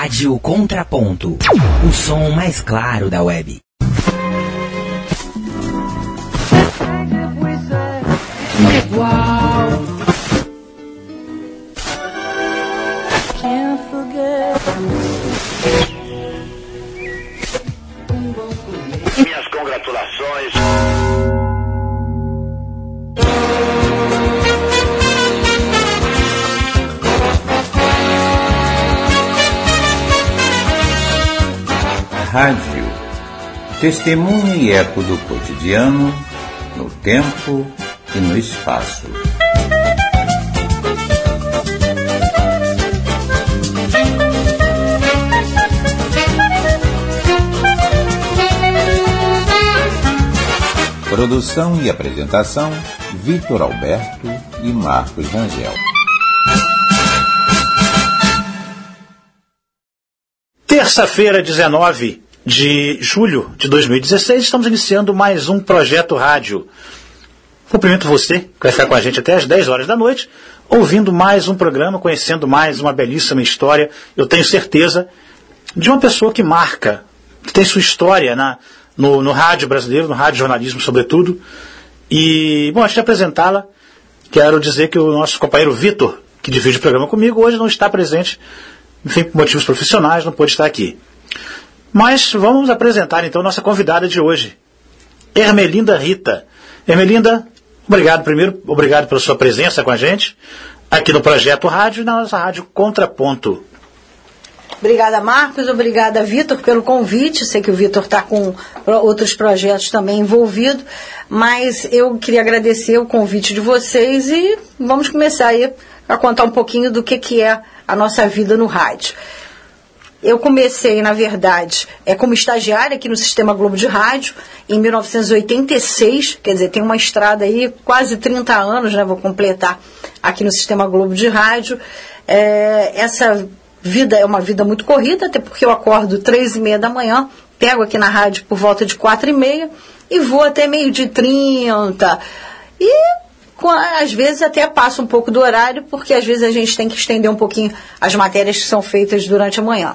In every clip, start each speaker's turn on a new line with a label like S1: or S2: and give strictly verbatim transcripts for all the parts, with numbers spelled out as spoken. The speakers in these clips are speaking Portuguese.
S1: Rádio Contraponto, o som mais claro da web.
S2: Minhas congratulações.
S3: Rádio, testemunha e eco do cotidiano, no tempo e no espaço. Produção e apresentação, Vitor Alberto e Marcos Rangel.
S4: Terça-feira, dezenove de julho de dois mil e dezesseis, estamos iniciando mais um Projeto Rádio. Cumprimento você, que vai ficar com a gente até às dez horas da noite, ouvindo mais um programa, conhecendo mais uma belíssima história, eu tenho certeza, de uma pessoa que marca, que tem sua história na, no, no rádio brasileiro, no rádio jornalismo sobretudo. E, bom, antes de apresentá-la, quero dizer que o nosso companheiro Vitor, que divide o programa comigo, hoje não está presente, enfim, por motivos profissionais, não pôde estar aqui. Mas vamos apresentar então nossa convidada de hoje, Ermelinda Rita. Ermelinda, obrigado primeiro, obrigado pela sua presença com a gente, aqui no Projeto Rádio e na nossa Rádio Contraponto.
S5: Obrigada, Marcos, obrigada, Vitor, pelo convite. Sei que o Vitor está com outros projetos também envolvido, mas eu queria agradecer o convite de vocês e vamos começar aí a contar um pouquinho do que, que é a nossa vida no rádio. Eu comecei, na verdade, é, como estagiária aqui no Sistema Globo de Rádio, em mil novecentos e oitenta e seis, quer dizer, tem uma estrada aí, quase trinta anos, né, vou completar, aqui no Sistema Globo de Rádio. É, essa vida é uma vida muito corrida, até porque eu acordo três e meia da manhã, pego aqui na rádio por volta de quatro e meia e vou até meio-dia e trinta. E às vezes até passa um pouco do horário, porque às vezes a gente tem que estender um pouquinho as matérias que são feitas durante a manhã.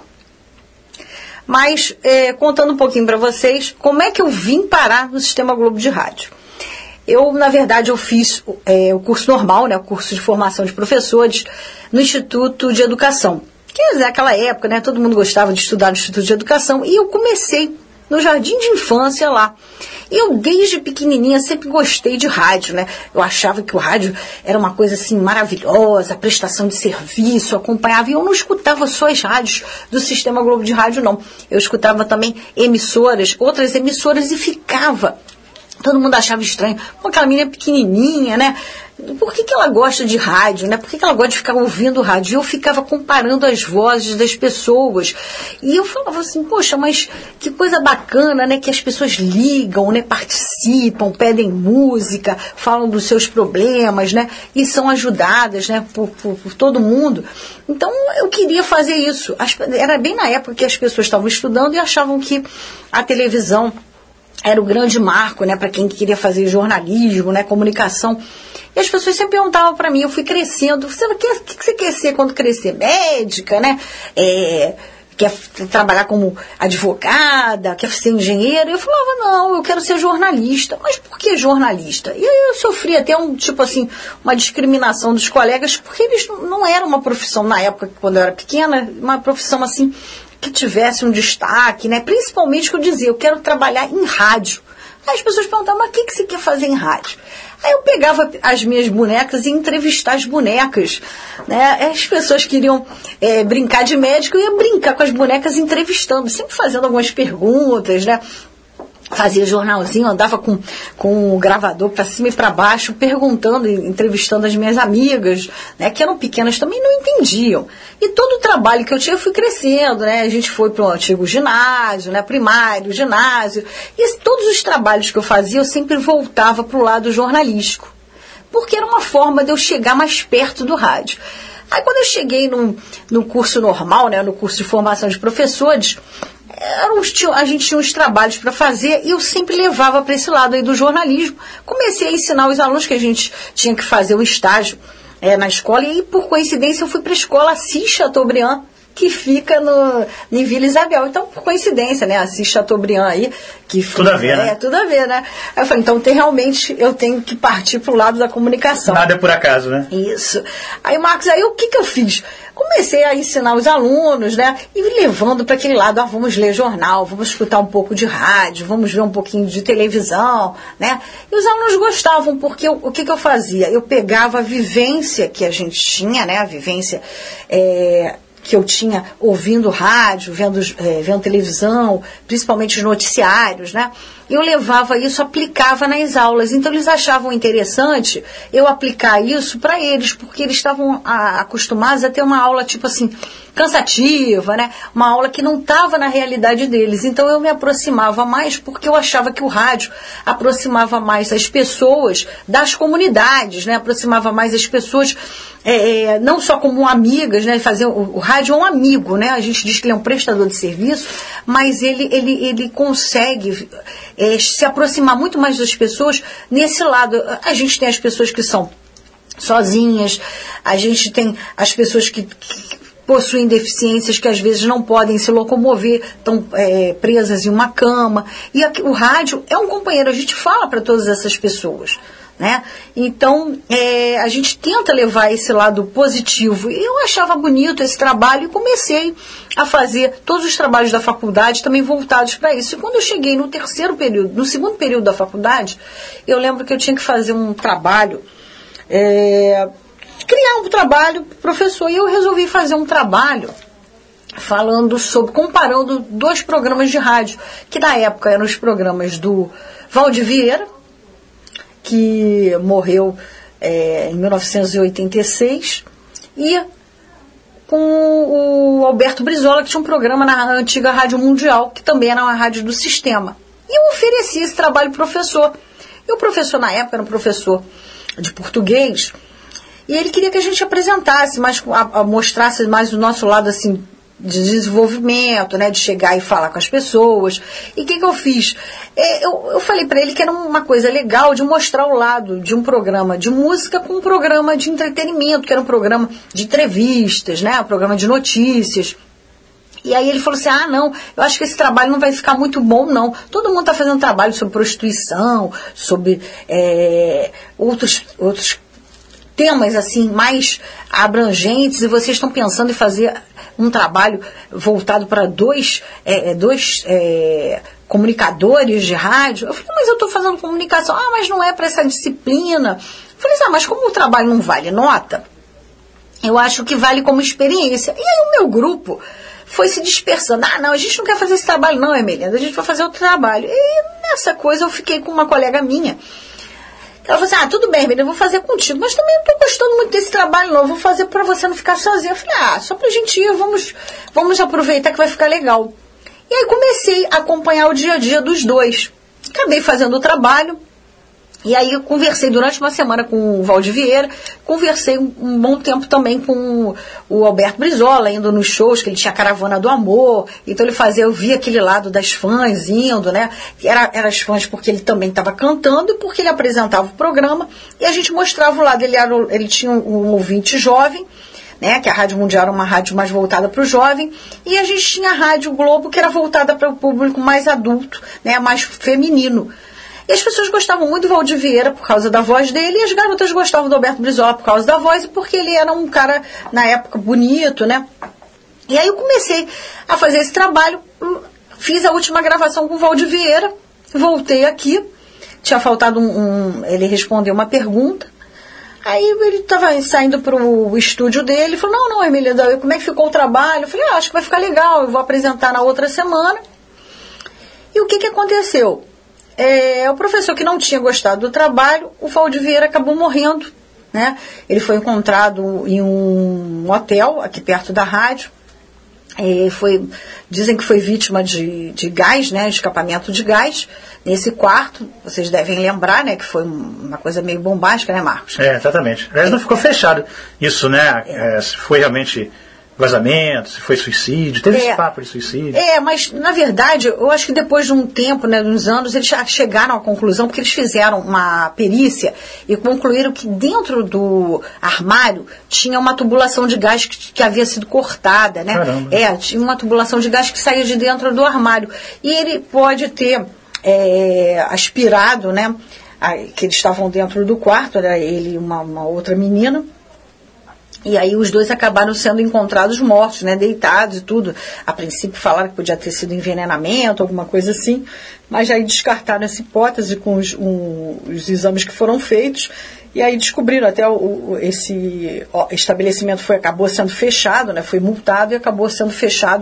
S5: Mas, é, contando um pouquinho para vocês, como é que eu vim parar no Sistema Globo de Rádio? Eu, na verdade, eu fiz é, o curso normal, né, o curso de formação de professores, no Instituto de Educação. Quer dizer, naquela época, né, todo mundo gostava de estudar no Instituto de Educação, e eu comecei no jardim de infância lá. Eu, desde pequenininha, sempre gostei de rádio, né? Eu achava que o rádio era uma coisa, assim, maravilhosa, prestação de serviço, eu acompanhava, e eu não escutava só as rádios do Sistema Globo de Rádio, não. Eu escutava também emissoras, outras emissoras, e ficava. Todo mundo achava estranho. Pô, aquela menina pequenininha, né? Por que que ela gosta de rádio, né? Por que que ela gosta de ficar ouvindo rádio? E eu ficava comparando as vozes das pessoas. E eu falava assim, poxa, mas que coisa bacana, né? Que as pessoas ligam, né? Participam, pedem música, falam dos seus problemas, né? E são ajudadas, né? Por, por, por todo mundo. Então, eu queria fazer isso. Era bem na época que as pessoas estavam estudando e achavam que a televisão era o grande marco, né, para quem queria fazer jornalismo, né, comunicação. E as pessoas sempre perguntavam para mim, eu fui crescendo, você quer, o que você quer ser quando crescer? Médica, né? É, quer trabalhar como advogada, quer ser engenheira? Eu falava, não, eu quero ser jornalista. Mas por que jornalista? E aí eu sofri até um, tipo assim, uma discriminação dos colegas, porque eles não era uma profissão, na época, quando eu era pequena, uma profissão assim, que tivesse um destaque, né? Principalmente que eu dizia, eu quero trabalhar em rádio. Aí as pessoas perguntavam, mas o que, que você quer fazer em rádio? Aí eu pegava as minhas bonecas e ia entrevistar as bonecas, né? As pessoas queriam é, brincar de médico, eu ia brincar com as bonecas entrevistando, sempre fazendo algumas perguntas, né? Fazia jornalzinho, andava com, com o gravador para cima e para baixo, perguntando, entrevistando as minhas amigas, né, que eram pequenas, também não entendiam. E todo o trabalho que eu tinha, eu fui crescendo, né, a gente foi para o antigo ginásio, né, primário, ginásio, e todos os trabalhos que eu fazia, eu sempre voltava para o lado jornalístico, porque era uma forma de eu chegar mais perto do rádio. Aí quando eu cheguei no, no curso normal, né, no curso de formação de professores, a gente tinha uns trabalhos para fazer e eu sempre levava para esse lado aí do jornalismo. Comecei a ensinar os alunos que a gente tinha que fazer o estágio é, na escola, e por coincidência eu fui para a escola Assis Chateaubriand, que fica no, em Vila Isabel. Então, por coincidência, né? Assis Chateaubriand aí, que foi,
S4: tudo a ver,
S5: é,
S4: né?
S5: tudo a ver, né? Aí eu falei, então tem, realmente eu tenho que partir para o lado da comunicação.
S4: Nada é por acaso, né?
S5: Isso. Aí, Marcos, aí o que que eu fiz? Comecei a ensinar os alunos, né? E levando para aquele lado, ah, vamos ler jornal, vamos escutar um pouco de rádio, vamos ver um pouquinho de televisão, né? E os alunos gostavam, porque eu, o que que eu fazia? Eu pegava a vivência que a gente tinha, né? A vivência é, que eu tinha ouvindo rádio, vendo, é, vendo televisão, principalmente os noticiários, né? Eu levava isso, aplicava nas aulas. Então, eles achavam interessante eu aplicar isso para eles, porque eles estavam a, acostumados a ter uma aula, tipo assim, cansativa, né? Uma aula que não estava na realidade deles. Então, eu me aproximava mais, porque eu achava que o rádio aproximava mais as pessoas das comunidades, né? Aproximava mais as pessoas, é, não só como amigas, né? Fazer, o, o rádio é um amigo, né? A gente diz que ele é um prestador de serviço, mas ele, ele, ele consegue... É, se aproximar muito mais das pessoas nesse lado. A gente tem as pessoas que são sozinhas, a gente tem as pessoas que, que possuem deficiências que às vezes não podem se locomover, estão é, presas em uma cama. E aqui, o rádio é um companheiro, a gente fala para todas essas pessoas. Né? Então, é, a gente tenta levar esse lado positivo. Eu achava bonito esse trabalho e comecei a fazer todos os trabalhos da faculdade também voltados para isso. E quando eu cheguei no terceiro período, no segundo período da faculdade, eu lembro que eu tinha que fazer um trabalho, é, criar um trabalho para o professor. E eu resolvi fazer um trabalho falando sobre, comparando dois programas de rádio, que na época eram os programas do Valdir Vieira, que morreu é, em mil novecentos e oitenta e seis, e com o Alberto Brizola, que tinha um programa na antiga Rádio Mundial, que também era uma rádio do sistema. E eu ofereci esse trabalho para o professor. E o professor, na época, era um professor de português, e ele queria que a gente apresentasse, mais, a, a mostrasse mais o nosso lado, assim, de desenvolvimento, né, de chegar e falar com as pessoas. E o que que eu fiz? É, eu, eu falei para ele que era uma coisa legal de mostrar o lado de um programa de música com um programa de entretenimento, que era um programa de entrevistas, né, um programa de notícias. E aí ele falou assim, ah, não, eu acho que esse trabalho não vai ficar muito bom, não. Todo mundo está fazendo trabalho sobre prostituição, sobre é, outros, outros temas assim mais abrangentes, e vocês estão pensando em fazer um trabalho voltado para dois, é, dois é, comunicadores de rádio. Eu falei, mas eu estou fazendo comunicação. Ah, mas não é para essa disciplina. Eu falei, ah, mas como o trabalho não vale nota, eu acho que vale como experiência. E aí o meu grupo foi se dispersando. Ah, não, a gente não quer fazer esse trabalho não, Emelina, a gente vai fazer outro trabalho. E nessa coisa eu fiquei com uma colega minha. Ela falou assim, ah, tudo bem, Emelina, eu vou fazer contigo, mas também não estou gostando muito desse trabalho não, eu vou fazer para você não ficar sozinha. Eu falei, ah, só pra gente ir, vamos, vamos aproveitar que vai ficar legal. E aí comecei a acompanhar o dia a dia dos dois. Acabei fazendo o trabalho, e aí eu conversei durante uma semana com o Valdir Vieira, conversei um, um bom tempo também com o, o Alberto Brizola, indo nos shows, que ele tinha a Caravana do Amor, então ele fazia, eu via aquele lado das fãs indo, né, era, era as fãs porque ele também estava cantando e porque ele apresentava o programa, e a gente mostrava o lado, ele, era, ele tinha um, um ouvinte jovem, né, que a Rádio Mundial era uma rádio mais voltada para o jovem, e a gente tinha a Rádio Globo, que era voltada para o público mais adulto, né, mais feminino. E as pessoas gostavam muito do Valdir Vieira por causa da voz dele, e as garotas gostavam do Alberto Brizola por causa da voz, e porque ele era um cara, na época, bonito, né? E aí eu comecei a fazer esse trabalho, fiz a última gravação com o Valdir Vieira, voltei aqui, tinha faltado um... um ele respondeu uma pergunta, aí ele estava saindo para o estúdio dele, e falou, não, não, Emília, como é que ficou o trabalho? Eu falei, ah, acho que vai ficar legal, eu vou apresentar na outra semana. E o que que aconteceu? É, o professor que não tinha gostado do trabalho, o Valdir Vieira acabou morrendo, né? Ele foi encontrado em um hotel aqui perto da rádio. É, foi, dizem que foi vítima de, de gás, né? Escapamento de gás nesse quarto. Vocês devem lembrar, né? Que foi uma coisa meio bombástica, né, Marcos?
S4: É, exatamente. Aliás, não ficou fechado isso, né? É, foi realmente vazamento, se foi suicídio, teve é, esse papo de suicídio.
S5: É, mas na verdade, eu acho que depois de um tempo, né, de uns anos, eles chegaram à conclusão, porque eles fizeram uma perícia e concluíram que dentro do armário tinha uma tubulação de gás que, que havia sido cortada, né?
S4: Caramba.
S5: É, tinha uma tubulação de gás que saía de dentro do armário. E ele pode ter é, aspirado, né, a, que eles estavam dentro do quarto, era ele e uma, uma outra menina. E aí os dois acabaram sendo encontrados mortos, né, deitados e tudo. A princípio falaram que podia ter sido envenenamento, alguma coisa assim, mas aí descartaram essa hipótese com os, um, os exames que foram feitos, e aí descobriram até o, o, esse ó, estabelecimento foi, acabou sendo fechado, né, foi multado e acabou sendo fechado,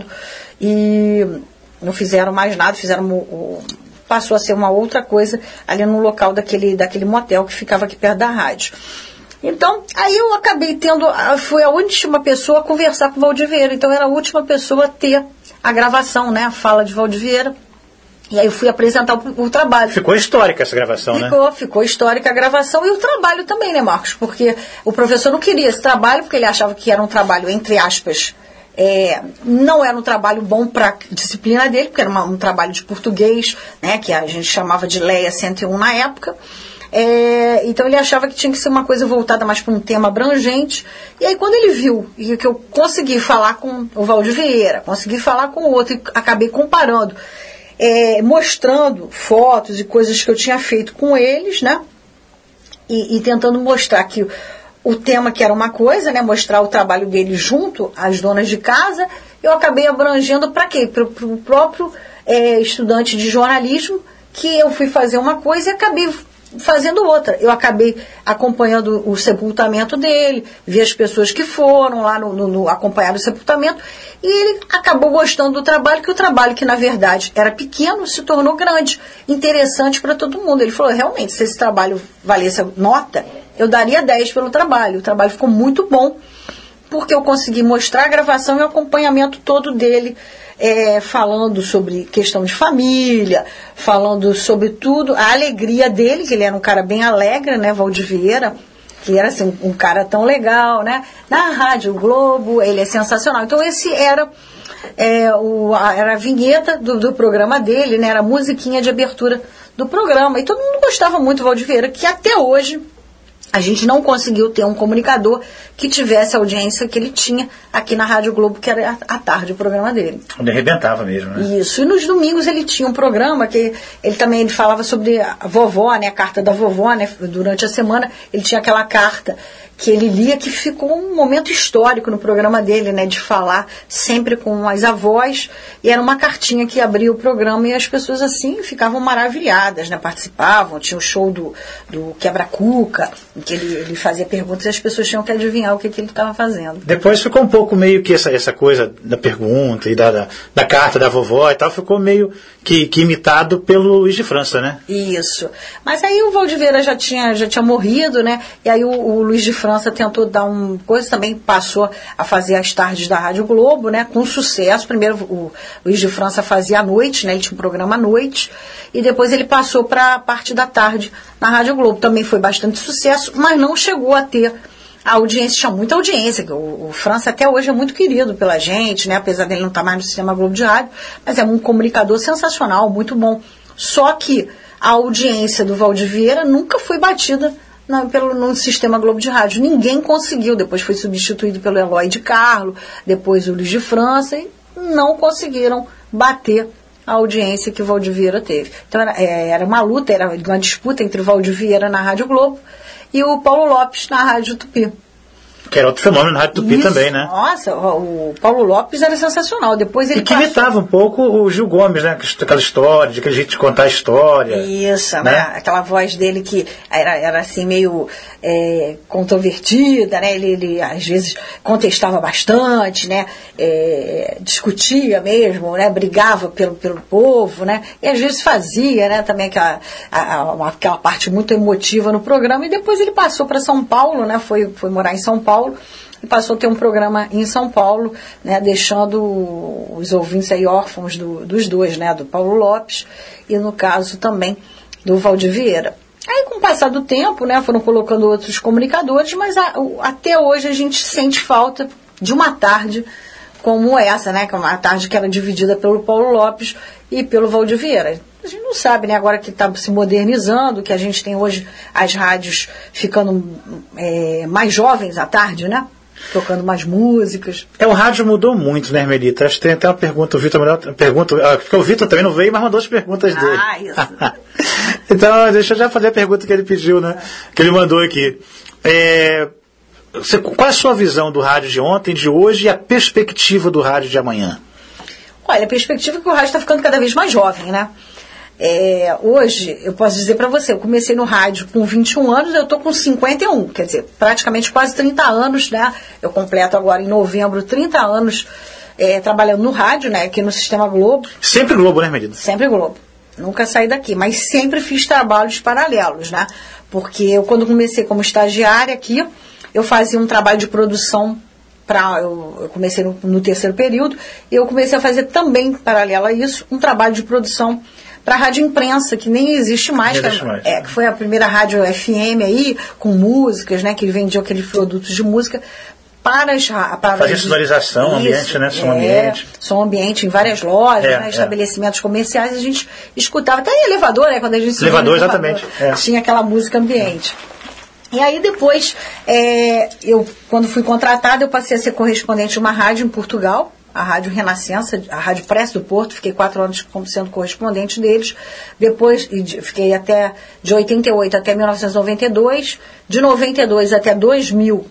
S5: e não fizeram mais nada, fizeram o, o, passou a ser uma outra coisa ali no local daquele, daquele motel que ficava aqui perto da rádio. Então, aí eu acabei tendo, fui a última pessoa a conversar com o Valdir Vieira, então era a última pessoa a ter a gravação, né, a fala de Valdir Vieira, e aí eu fui apresentar o, o trabalho.
S4: Ficou histórica essa gravação,
S5: ficou,
S4: né? Ficou,
S5: ficou histórica a gravação e o trabalho também, né, Marcos, porque o professor não queria esse trabalho, porque ele achava que era um trabalho, entre aspas, é, não era um trabalho bom para a disciplina dele, porque era uma, um trabalho de português, né, que a gente chamava de Leia cento e um na época. É, então ele achava que tinha que ser uma coisa voltada mais para um tema abrangente, e aí quando ele viu e que eu consegui falar com o Valdir Vieira, consegui falar com o outro e acabei comparando, é, mostrando fotos e coisas que eu tinha feito com eles, né, e, e tentando mostrar que o, o tema que era uma coisa, né, mostrar o trabalho dele junto às donas de casa, eu acabei abrangendo para quê? Para o próprio é, estudante de jornalismo, que eu fui fazer uma coisa e acabei fazendo outra. Eu acabei acompanhando o sepultamento dele, vi as pessoas que foram lá no, no, no acompanhar o sepultamento, e ele acabou gostando do trabalho, que o trabalho que na verdade era pequeno se tornou grande, interessante para todo mundo. Ele falou, realmente, se esse trabalho valesse nota, eu daria dez pelo trabalho. O trabalho ficou muito bom, porque eu consegui mostrar a gravação e o acompanhamento todo dele, É, falando sobre questão de família, falando sobre tudo, a alegria dele, que ele era um cara bem alegre, né, Valdir Vieira, que era assim, um, um cara tão legal, né, na Rádio Globo, ele é sensacional. Então esse era, é, o, a, era a vinheta do, do programa dele, né, era a musiquinha de abertura do programa, e todo mundo gostava muito do Valdir Vieira, que até hoje a gente não conseguiu ter um comunicador que tivesse a audiência que ele tinha aqui na Rádio Globo, que era à tarde o programa dele.
S4: Ele arrebentava mesmo, né?
S5: Isso. E nos domingos ele tinha um programa que ele também ele falava sobre a vovó, né? A carta da vovó, né? Durante a semana ele tinha aquela carta que ele lia, que ficou um momento histórico no programa dele, né, de falar sempre com as avós, e era uma cartinha que abria o programa e as pessoas assim ficavam maravilhadas, né, participavam, tinha o show do, do Quebra-Cuca, em que ele, ele fazia perguntas e as pessoas tinham que adivinhar o que, que ele estava fazendo.
S4: Depois ficou um pouco meio que essa, essa coisa da pergunta e da, da, da carta da vovó e tal, ficou meio que, que imitado pelo Luiz de França, né?
S5: Isso. Mas aí o Valdir Vieira já tinha, já tinha morrido, né, e aí o, o Luiz de França França tentou dar um coisa, também passou a fazer as tardes da Rádio Globo, né, com sucesso. Primeiro o Luiz de França fazia à noite, né, ele tinha um programa à noite, e depois ele passou para a parte da tarde na Rádio Globo. Também foi bastante sucesso, mas não chegou a ter a audiência, tinha muita audiência. O, o França até hoje é muito querido pela gente, né, apesar dele não estar mais no Sistema Globo de Rádio, mas é um comunicador sensacional, muito bom. Só que a audiência do Valdir Vieira nunca foi batida Na, pelo, no Sistema Globo de Rádio. Ninguém conseguiu. Depois foi substituído pelo Eloy de Carlo, depois o Luiz de França, e não conseguiram bater a audiência que o Valdir Vieira teve. Então era, é, era uma luta, era uma disputa entre o Valdir Vieira na Rádio Globo e o Paulo Lopes na Rádio Tupi.
S4: Que era outro fenômeno na Rádio Tupi. Isso, também, né?
S5: Nossa, o, o Paulo Lopes era sensacional. Depois ele
S4: e que
S5: passou...
S4: imitava um pouco o Gil Gomes, né? Aquela história, de aquele jeito de contar a história.
S5: Isso,
S4: né?
S5: né? Aquela voz dele que era, era assim meio é, controvertida, né? Ele, ele às vezes contestava bastante, né? É, discutia mesmo, né? Brigava pelo, pelo povo, né? E às vezes fazia, né? Também aquela, a, a, aquela parte muito emotiva no programa. E depois ele passou para São Paulo, né? Foi, foi morar em São Paulo. E passou a ter um programa em São Paulo, né, deixando os ouvintes aí órfãos do, dos dois, né, do Paulo Lopes e, no caso, também do Valdir Vieira. Aí, com o passar do tempo, né, foram colocando outros comunicadores, mas a, o, até hoje a gente sente falta de uma tarde como essa, né? Que é uma tarde que era dividida pelo Paulo Lopes e pelo Valdir Vieira. A gente não sabe, né? Agora que está se modernizando, que a gente tem hoje as rádios ficando é, mais jovens à tarde, né? Tocando mais músicas.
S4: É, o rádio mudou muito, né, Hermelita? Acho que tem até uma pergunta, o Vitor mandou pergunta, porque o Vitor também não veio, mas mandou as perguntas dele.
S5: Ah, isso.
S4: Então, deixa eu já fazer a pergunta que ele pediu, né? Que ele mandou aqui. É, você, qual é a sua visão do rádio de ontem, de hoje e a perspectiva do rádio de amanhã?
S5: Olha, a perspectiva é que o rádio está ficando cada vez mais jovem, né? É, hoje, eu posso dizer para você, eu comecei no rádio com vinte e um anos, eu estou com cinquenta e um, quer dizer, praticamente quase trinta anos, né? Eu completo agora em novembro trinta anos é, trabalhando no rádio, né? Aqui no Sistema Globo.
S4: Sempre Globo, né, Hermelita?
S5: Sempre Globo. Nunca saí daqui, mas sempre fiz trabalhos paralelos, né? Porque eu, quando comecei como estagiária aqui, eu fazia um trabalho de produção. Pra, eu, eu comecei no, no terceiro período, e eu comecei a fazer também, paralelo a isso, um trabalho de produção para a Rádio Imprensa, que nem existe mais,
S4: existe
S5: que,
S4: mais.
S5: É, que foi a primeira rádio F M aí, com músicas, né, que vendiam aqueles produtos de música para as... Para
S4: Fazer sonorização, isso, ambiente, né, som
S5: é,
S4: ambiente.
S5: Som ambiente em várias lojas,
S4: é,
S5: né,
S4: é.
S5: estabelecimentos comerciais, a gente escutava, até em elevador, né, quando a gente...
S4: Elevador, exatamente. É.
S5: Tinha aquela música ambiente. E aí depois, é, eu, quando fui contratada, eu passei a ser correspondente de uma rádio em Portugal, a Rádio Renascença, a Rádio Prece do Porto, fiquei quatro anos como sendo correspondente deles, depois fiquei até de oitenta e oito até mil novecentos e noventa e dois, de noventa e dois até dois mil,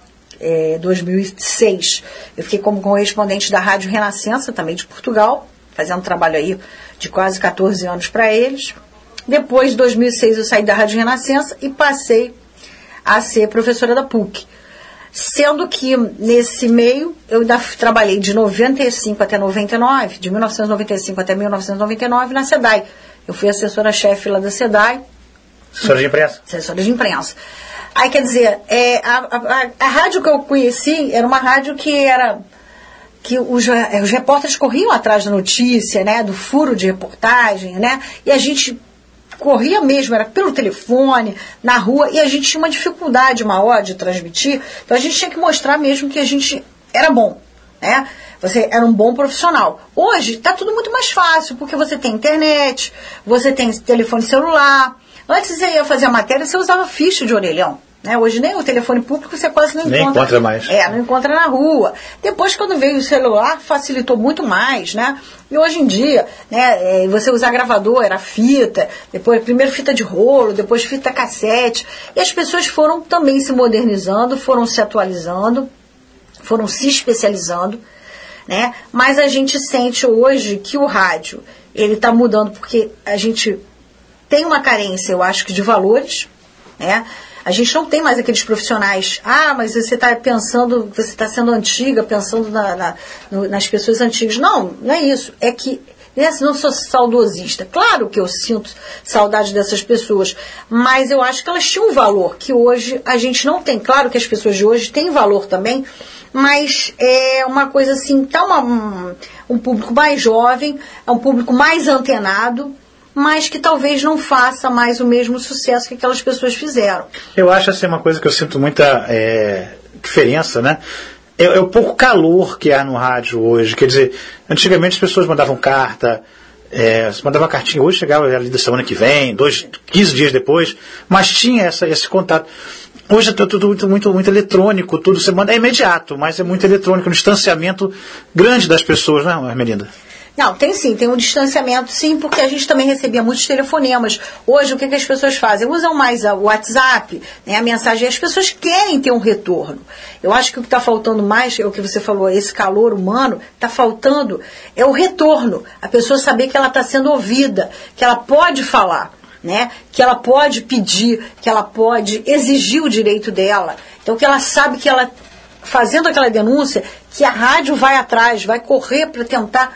S5: é, dois mil e seis, eu fiquei como correspondente da Rádio Renascença, também de Portugal, fazendo trabalho aí de quase quatorze anos para eles. Depois, em dois mil e seis, eu saí da Rádio Renascença e passei a ser professora da P U C. Sendo que, nesse meio, eu ainda trabalhei de noventa e cinco até noventa e nove, de mil novecentos e noventa e cinco até mil novecentos e noventa e nove, na SEDAI. Eu fui assessora-chefe lá da SEDAI.
S4: Assessora de imprensa?
S5: Assessora de imprensa. Aí, quer dizer, é, a, a, a rádio que eu conheci era uma rádio que era... que os, os repórteres corriam atrás da notícia, né, do furo de reportagem, né, e a gente... corria mesmo, era pelo telefone, na rua, e a gente tinha uma dificuldade maior de transmitir, então a gente tinha que mostrar mesmo que a gente era bom, né? Você era um bom profissional. Hoje está tudo muito mais fácil, porque você tem internet, você tem telefone celular. Antes você ia fazer a matéria, você usava ficha de orelhão. Né? Hoje nem o telefone público você quase não
S4: nem
S5: encontra.
S4: encontra mais.
S5: É, não encontra na rua. Depois, quando veio o celular, facilitou muito mais, né? E hoje em dia, né, você usar gravador, era fita, depois primeiro fita de rolo, depois fita cassete. E as pessoas foram também se modernizando, foram se atualizando, foram se especializando, né? Mas a gente sente hoje que o rádio, ele está mudando porque a gente tem uma carência, eu acho que de valores, né? A gente não tem mais aqueles profissionais, ah, mas você está pensando, você está sendo antiga, pensando na, na, no, nas pessoas antigas. Não, não é isso. É que, né, não sou saudosista. Claro que eu sinto saudade dessas pessoas, mas eu acho que elas tinham um valor que hoje a gente não tem. Claro que as pessoas de hoje têm valor também, mas é uma coisa assim, tá uma, um, um público mais jovem, é um público mais antenado, mas que talvez não faça mais o mesmo sucesso que aquelas pessoas fizeram.
S4: Eu acho assim uma coisa que eu sinto muita é, diferença, né? É, é o pouco calor que há no rádio hoje. Quer dizer, antigamente as pessoas mandavam carta, é, você mandava uma cartinha, hoje chegava ali da semana que vem, dois, quinze dias depois, mas tinha essa, esse contato. Hoje é tudo muito, muito, muito eletrônico, tudo você manda, é imediato, mas é muito eletrônico, um distanciamento grande das pessoas, não é, Hermelinda?
S5: Não, tem sim, tem um distanciamento sim, porque a gente também recebia muitos telefonemas. Hoje, o que, que as pessoas fazem? Usam mais o WhatsApp, né, a mensagem, as pessoas querem ter um retorno. Eu acho que o que está faltando mais, é o que você falou, esse calor humano, está faltando, é o retorno. A pessoa saber que ela está sendo ouvida, que ela pode falar, né, que ela pode pedir, que ela pode exigir o direito dela. Então, que ela sabe que ela, fazendo aquela denúncia, que a rádio vai atrás, vai correr para tentar...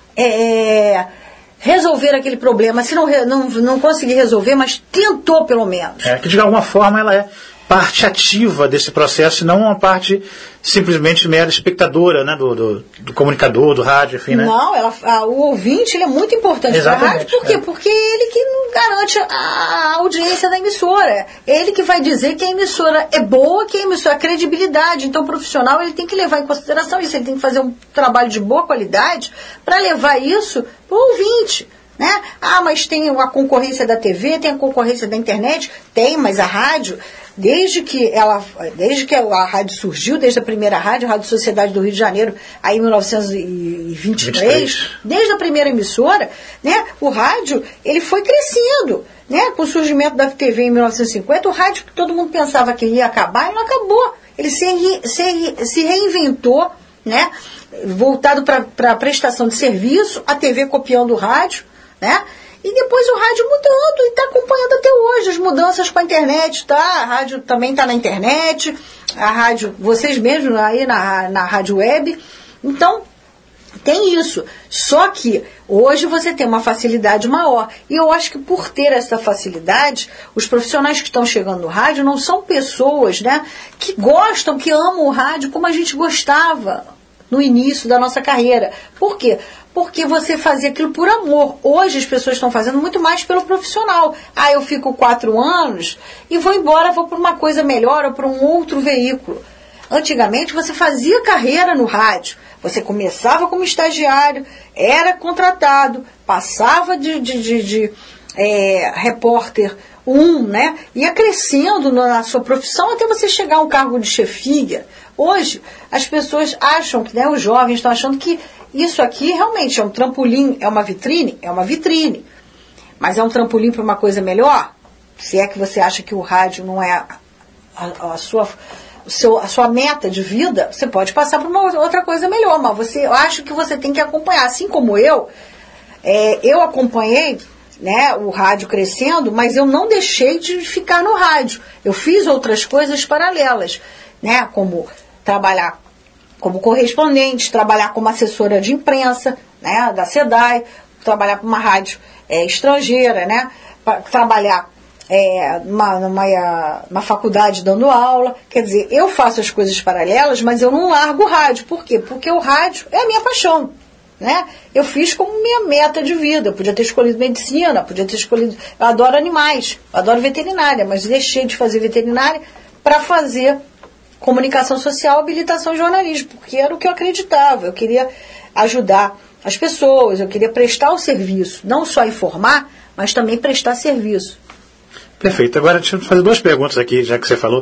S5: É, resolver aquele problema, se não, não, não conseguir resolver, mas tentou pelo menos.
S4: É, que de alguma forma ela é parte ativa desse processo, e não uma parte simplesmente mera espectadora, né, do, do, do comunicador, do rádio, enfim, né?
S5: Não, ela, a, o ouvinte ele é muito importante para a rádio. Por quê? É. Porque é ele que garante a audiência da emissora. É ele que vai dizer que a emissora é boa, que a emissora é credibilidade. Então o profissional ele tem que levar em consideração isso, ele tem que fazer um trabalho de boa qualidade para levar isso para o ouvinte. Né? Ah, mas tem a concorrência da T V, tem a concorrência da internet, tem, mas a rádio, desde que ela, desde que a rádio surgiu, desde a primeira rádio, a Rádio Sociedade do Rio de Janeiro, aí em mil novecentos e vinte e três, desde a primeira emissora, né, o rádio, ele foi crescendo, né, com o surgimento da T V em mil novecentos e cinquenta, o rádio que todo mundo pensava que ia acabar, ele não acabou, ele se, se, se reinventou, né, voltado para a prestação de serviço, a T V copiando o rádio, né? E depois o rádio mudando e está acompanhando até hoje as mudanças com a internet, tá? A rádio também está na internet, a rádio, vocês mesmos aí na, na rádio web. Então, tem isso. Só que hoje você tem uma facilidade maior. E eu acho que por ter essa facilidade, os profissionais que estão chegando no rádio não são pessoas, né, que gostam, que amam o rádio como a gente gostava no início da nossa carreira. Por quê? Porque você fazia aquilo por amor. Hoje as pessoas estão fazendo muito mais pelo profissional. Ah, eu fico quatro anos e vou embora, vou para uma coisa melhor ou para um outro veículo. Antigamente você fazia carreira no rádio. Você começava como estagiário, era contratado, passava de, de, de, de é, repórter um, né? Ia crescendo na sua profissão até você chegar a um cargo de chefia. Hoje as pessoas acham que, né, os jovens estão achando que isso aqui realmente é um trampolim, é uma vitrine? É uma vitrine. Mas é um trampolim para uma coisa melhor? Se é que você acha que o rádio não é a, a, a, sua, o seu, a sua meta de vida, você pode passar para uma outra coisa melhor. Mas você, eu acho que você tem que acompanhar. Assim como eu, é, eu acompanhei, né, o rádio crescendo, mas eu não deixei de ficar no rádio. Eu fiz outras coisas paralelas, né, como trabalhar como correspondente, trabalhar como assessora de imprensa, né, da SEDAI, trabalhar para uma rádio é, estrangeira, né, pra, trabalhar é, numa, numa, numa faculdade dando aula. Quer dizer, eu faço as coisas paralelas, mas eu não largo o rádio. Por quê? Porque o rádio é a minha paixão. Né? Eu fiz como minha meta de vida. Eu podia ter escolhido medicina, podia ter escolhido... Eu adoro animais, eu adoro veterinária, mas deixei de fazer veterinária para fazer comunicação social, habilitação e jornalismo, porque era o que eu acreditava. Eu queria ajudar as pessoas, eu queria prestar o serviço, não só informar, mas também prestar serviço.
S4: Perfeito. Agora deixa eu fazer duas perguntas aqui, já que você falou.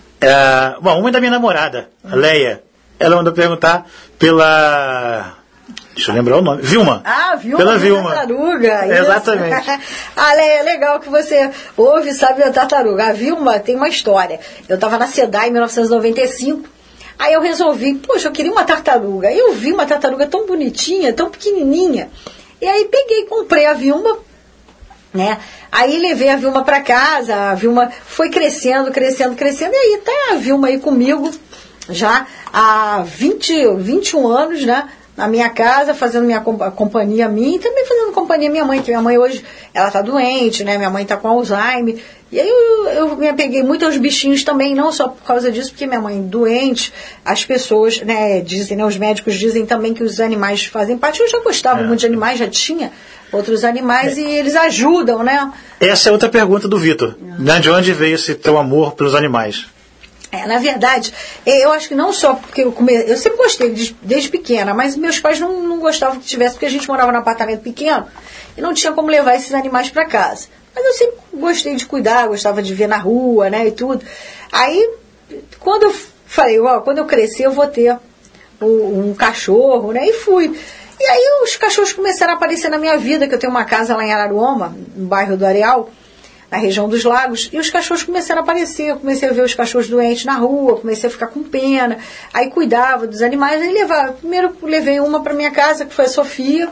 S4: É, bom, uma é da minha namorada, a Leia. Ela mandou perguntar pela... Deixa eu lembrar o nome. Vilma.
S5: Ah, Vilma.
S4: Pela Vilma.
S5: Tartaruga.
S4: Exatamente.
S5: Ah, é legal que você ouve e sabe da tartaruga. A Vilma tem uma história. Eu estava na SEDAI em mil novecentos e noventa e cinco. Aí eu resolvi, poxa, eu queria uma tartaruga. Aí eu vi uma tartaruga tão bonitinha, tão pequenininha. E aí peguei e comprei a Vilma, né? Aí levei a Vilma para casa. A Vilma foi crescendo, crescendo, crescendo. E aí tá a Vilma aí comigo já há vinte, vinte e um anos, né? Na minha casa, fazendo minha companhia minha e também fazendo companhia minha mãe, que minha mãe hoje, ela está doente, né? Minha mãe está com Alzheimer. E aí eu, eu me apeguei muito aos bichinhos também, não só por causa disso, porque minha mãe doente, as pessoas, né, dizem, né, os médicos dizem também que os animais fazem parte. Eu já gostava é. muito de animais, já tinha outros animais é. e eles ajudam, né?
S4: Essa é outra pergunta do Vitor. É. De onde veio esse teu amor pelos animais?
S5: É, na verdade, eu acho que não só porque eu comecei, eu sempre gostei de, desde pequena, mas meus pais não, não gostavam que tivesse, porque a gente morava num apartamento pequeno e não tinha como levar esses animais para casa. Mas eu sempre gostei de cuidar, gostava de ver na rua, né, e tudo. Aí, quando eu falei, ó, quando eu crescer eu vou ter um, um cachorro, né, e fui. E aí os cachorros começaram a aparecer na minha vida, que eu tenho uma casa lá em Araruama, no bairro do Areal, na região dos lagos, e os cachorros começaram a aparecer. Eu comecei a ver os cachorros doentes na rua, comecei a ficar com pena, aí cuidava dos animais, aí levava. Primeiro levei uma para minha casa, que foi a Sofia,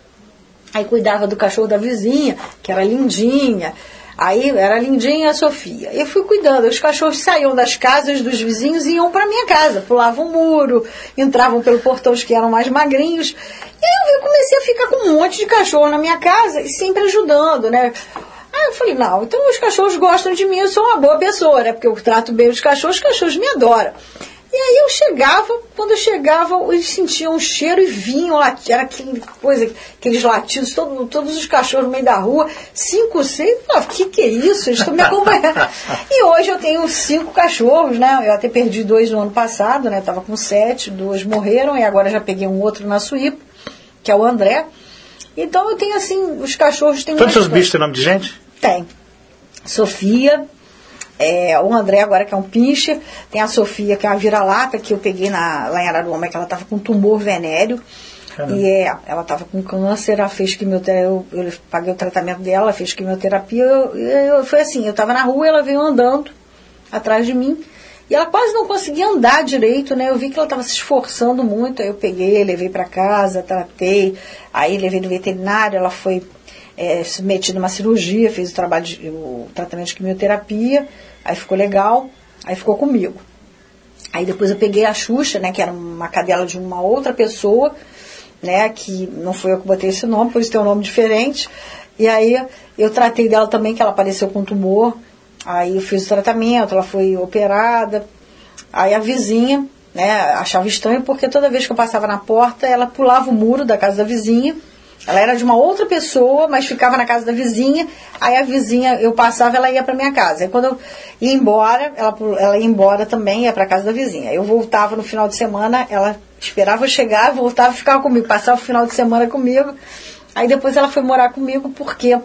S5: aí cuidava do cachorro da vizinha, que era lindinha, aí era lindinha a Sofia. Eu fui cuidando, os cachorros saíam das casas dos vizinhos e iam para minha casa, pulavam o muro, entravam pelo portão, os que eram mais magrinhos, e eu comecei a ficar com um monte de cachorro na minha casa, e sempre ajudando, né? Aí eu falei, não, então os cachorros gostam de mim, eu sou uma boa pessoa, né? Porque eu trato bem os cachorros, os cachorros me adoram. E aí eu chegava, quando eu chegava, eles sentiam um cheiro e vinham lá, era aquele coisa, aqueles latidos, todo, todos os cachorros no meio da rua, cinco, seis, o que que é isso? Eles estão me acompanhando. E hoje eu tenho cinco cachorros, né? Eu até perdi dois no ano passado, né? Tava com sete, dois morreram, e agora já peguei um outro na Suípa, que é o André. Então eu tenho assim, os cachorros têm...
S4: Todos os seus bichos têm nome de gente?
S5: Tem. Sofia... É, o André agora que é um pincher, tem a Sofia que é uma vira-lata que eu peguei na, lá em Araruama, que ela estava com tumor venéreo. Caramba. E é, ela estava com câncer, ela fez quimioterapia, eu, eu paguei o tratamento dela, fez quimioterapia, eu, eu, foi assim, eu estava na rua, ela veio andando atrás de mim, e ela quase não conseguia andar direito, né, eu vi que ela estava se esforçando muito, aí eu peguei, levei para casa, tratei, aí levei no veterinário, ela foi É, submetido a uma cirurgia, fez o, trabalho de, o tratamento de quimioterapia, aí ficou legal, aí ficou comigo. Aí depois eu peguei a Xuxa, né, que era uma cadela de uma outra pessoa, né, que não foi eu que botei esse nome, por isso tem um nome diferente, e aí eu tratei dela também, que ela apareceu com tumor, aí eu fiz o tratamento, ela foi operada, aí a vizinha, né, achava estranho, porque toda vez que eu passava na porta, ela pulava o muro da casa da vizinha. Ela era de uma outra pessoa, mas ficava na casa da vizinha. Aí a vizinha, eu passava, ela ia para minha casa. Aí quando eu ia embora, ela, ela ia embora também, ia para casa da vizinha. Eu voltava no final de semana, ela esperava eu chegar, voltava e ficava comigo. Passava o final de semana comigo. Aí depois ela foi morar comigo porque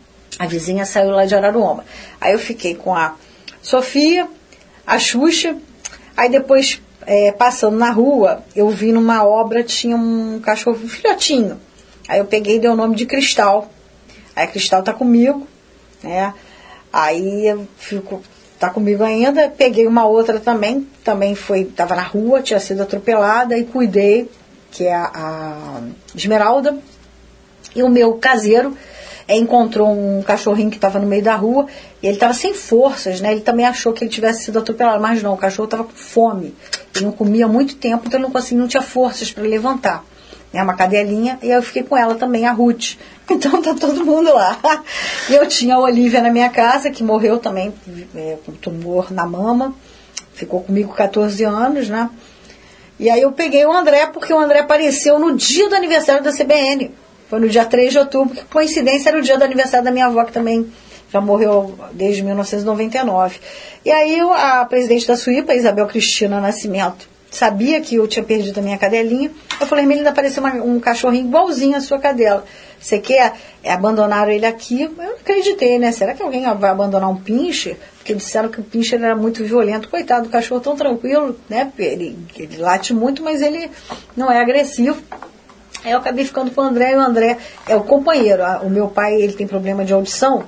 S5: a vizinha saiu lá de Araruama. Aí eu fiquei com a Sofia, a Xuxa. Aí depois, é, passando na rua, eu vi numa obra, tinha um cachorro, um filhotinho. Aí eu peguei e dei o nome de Cristal. Aí a Cristal tá comigo, né? Aí eu fico, tá comigo ainda. Peguei uma outra também, também foi, tava na rua, tinha sido atropelada, e cuidei, que é a, a Esmeralda. E o meu caseiro é, encontrou um cachorrinho que estava no meio da rua, e ele estava sem forças, né? Ele também achou que ele tivesse sido atropelado, mas não, o cachorro estava com fome. Ele não comia há muito tempo, então ele não conseguia, não tinha forças para levantar. É uma cadelinha, e eu fiquei com ela também, a Ruth. Então tá todo mundo lá. E eu tinha a Olivia na minha casa, que morreu também é, com tumor na mama. Ficou comigo catorze anos, né? E aí eu peguei o André, porque o André apareceu no dia do aniversário da C B N. Foi no dia três de outubro, que coincidência era o dia do aniversário da minha avó, que também já morreu desde mil novecentos e noventa e nove. E aí a presidente da Suípa, Isabel Cristina Nascimento, sabia que eu tinha perdido a minha cadelinha. Eu falei, Ermelinda, apareceu uma, um cachorrinho igualzinho à sua cadela. Você quer? É, abandonaram ele aqui. Eu não acreditei, né? Será que alguém vai abandonar um pincher? Porque disseram que o pincher era muito violento. Coitado do cachorro, tão tranquilo, né? Ele, ele late muito, mas ele não é agressivo. Aí eu acabei ficando com o André, e o André é o companheiro. O meu pai, ele tem problema de audição.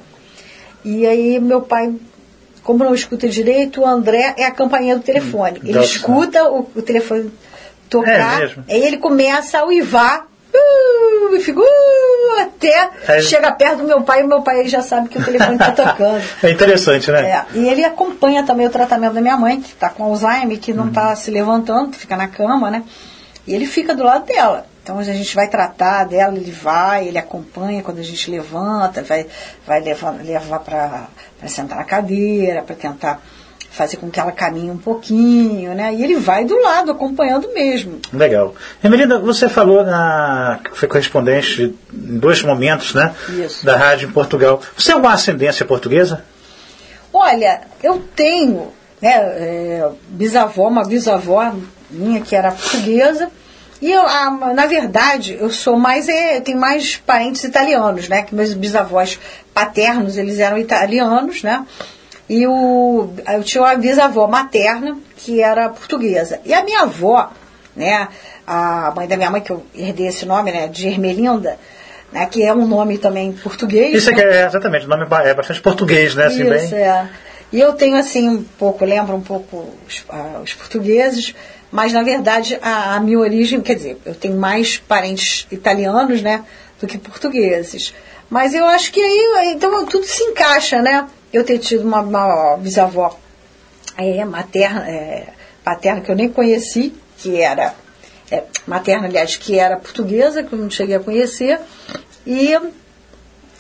S5: E aí meu pai, como não escuta direito, o André é a campainha do telefone. Ele Nossa. escuta o, o telefone tocar, é aí ele começa a uivar, uh, e fica uh, até é. chega perto do meu pai, e o meu pai ele já sabe que o telefone está tocando.
S4: É interessante, né?
S5: É, e ele acompanha também o tratamento da minha mãe, que está com Alzheimer, que não está uhum. se levantando, que fica na cama, né? E ele fica do lado dela. Então a gente vai tratar dela, ele vai, ele acompanha quando a gente levanta, vai, vai levar, levar para sentar na cadeira, para tentar fazer com que ela caminhe um pouquinho, né? E ele vai do lado, acompanhando mesmo.
S4: Legal. Ermelinda, você falou na, que foi correspondente em dois momentos, né?
S5: Isso. Da
S4: rádio em Portugal. Você tem alguma ascendência portuguesa?
S5: Olha, eu tenho, né, é, bisavó, uma bisavó minha que era portuguesa. E eu, a, na verdade, eu sou mais, é, eu tenho mais parentes italianos, né? Que meus bisavós paternos, eles eram italianos, né? E o, eu tinha uma bisavó materna, que era portuguesa. E a minha avó, né? A mãe da minha mãe, que eu herdei esse nome, né? De Ermelinda, né? Que é um nome também português.
S4: Isso
S5: né?
S4: é, exatamente, o nome é bastante português, né? Assim,
S5: Isso, bem... é. E eu tenho, assim, um pouco, lembro um pouco os, uh, os portugueses, mas, na verdade, a, a minha origem, quer dizer, eu tenho mais parentes italianos, né, do que portugueses. Mas eu acho que aí, então, tudo se encaixa, né? Eu ter tido uma, uma bisavó é, materna, é, paterna, que eu nem conheci, que era, é, materna, aliás, que era portuguesa, que eu não cheguei a conhecer, e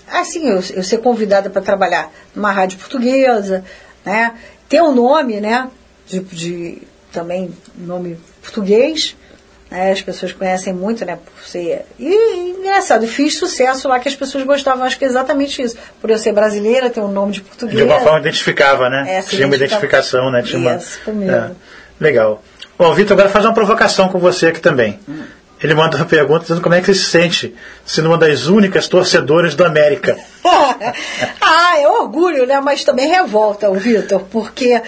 S5: assim, eu, eu ser convidada para trabalhar numa rádio portuguesa, né? Ter um nome, né? De, de também nome português, né? As pessoas conhecem muito, né? Por ser... E, engraçado, eu fiz sucesso lá que as pessoas gostavam, acho que é exatamente isso. Por eu ser brasileira, ter um nome de português.
S4: De alguma forma identificava, né?
S5: É,
S4: Tinha uma identificação, né? Tinha
S5: isso,
S4: uma...
S5: mesmo.
S4: É. Legal. Bom, Vitor, agora faz uma provocação com você aqui também. Hum. Ele manda uma pergunta dizendo como é que ele se sente sendo uma das únicas torcedoras do América.
S5: Ah, é orgulho, né? Mas também revolta o Vitor, porque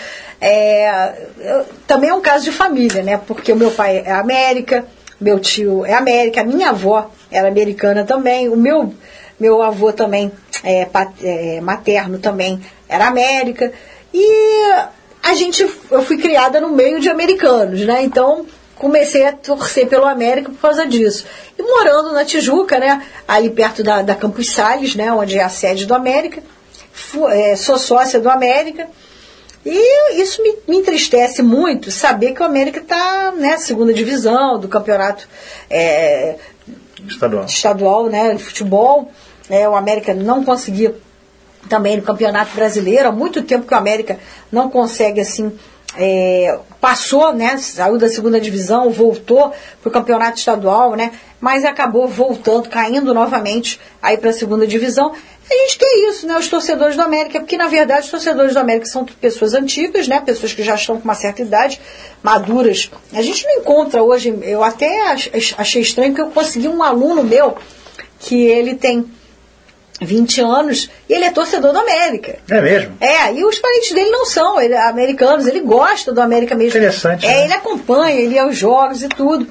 S5: é, eu, também é um caso de família, né? Porque o meu pai é América, meu tio é América, a minha avó era americana também, o meu, meu avô também, é, é, materno também, era América, e a gente, eu fui criada no meio de americanos, né? Então comecei a torcer pelo América por causa disso. E morando na Tijuca, né, ali perto da, da Campos Sales, né, onde é a sede do América, fui, é, sou sócia do América, e isso me, me entristece muito, saber que o América está, né, segunda divisão do campeonato é,
S4: estadual,
S5: estadual, né, de futebol. É, o América não conseguia também no Campeonato Brasileiro, há muito tempo que o América não consegue, assim, É, passou, né, saiu da segunda divisão, voltou para o campeonato estadual, né, mas acabou voltando, caindo novamente aí para a segunda divisão. A gente quer isso, né, os torcedores do América, porque na verdade os torcedores do América são pessoas antigas, né, pessoas que já estão com uma certa idade, maduras. A gente não encontra hoje, eu até achei estranho que eu consegui um aluno meu que ele tem vinte anos, e ele é torcedor do América.
S4: É mesmo?
S5: É, e os parentes dele não são ele, americanos, ele gosta do América mesmo.
S4: Interessante.
S5: É,
S4: né?
S5: Ele acompanha, ele ia aos jogos e tudo.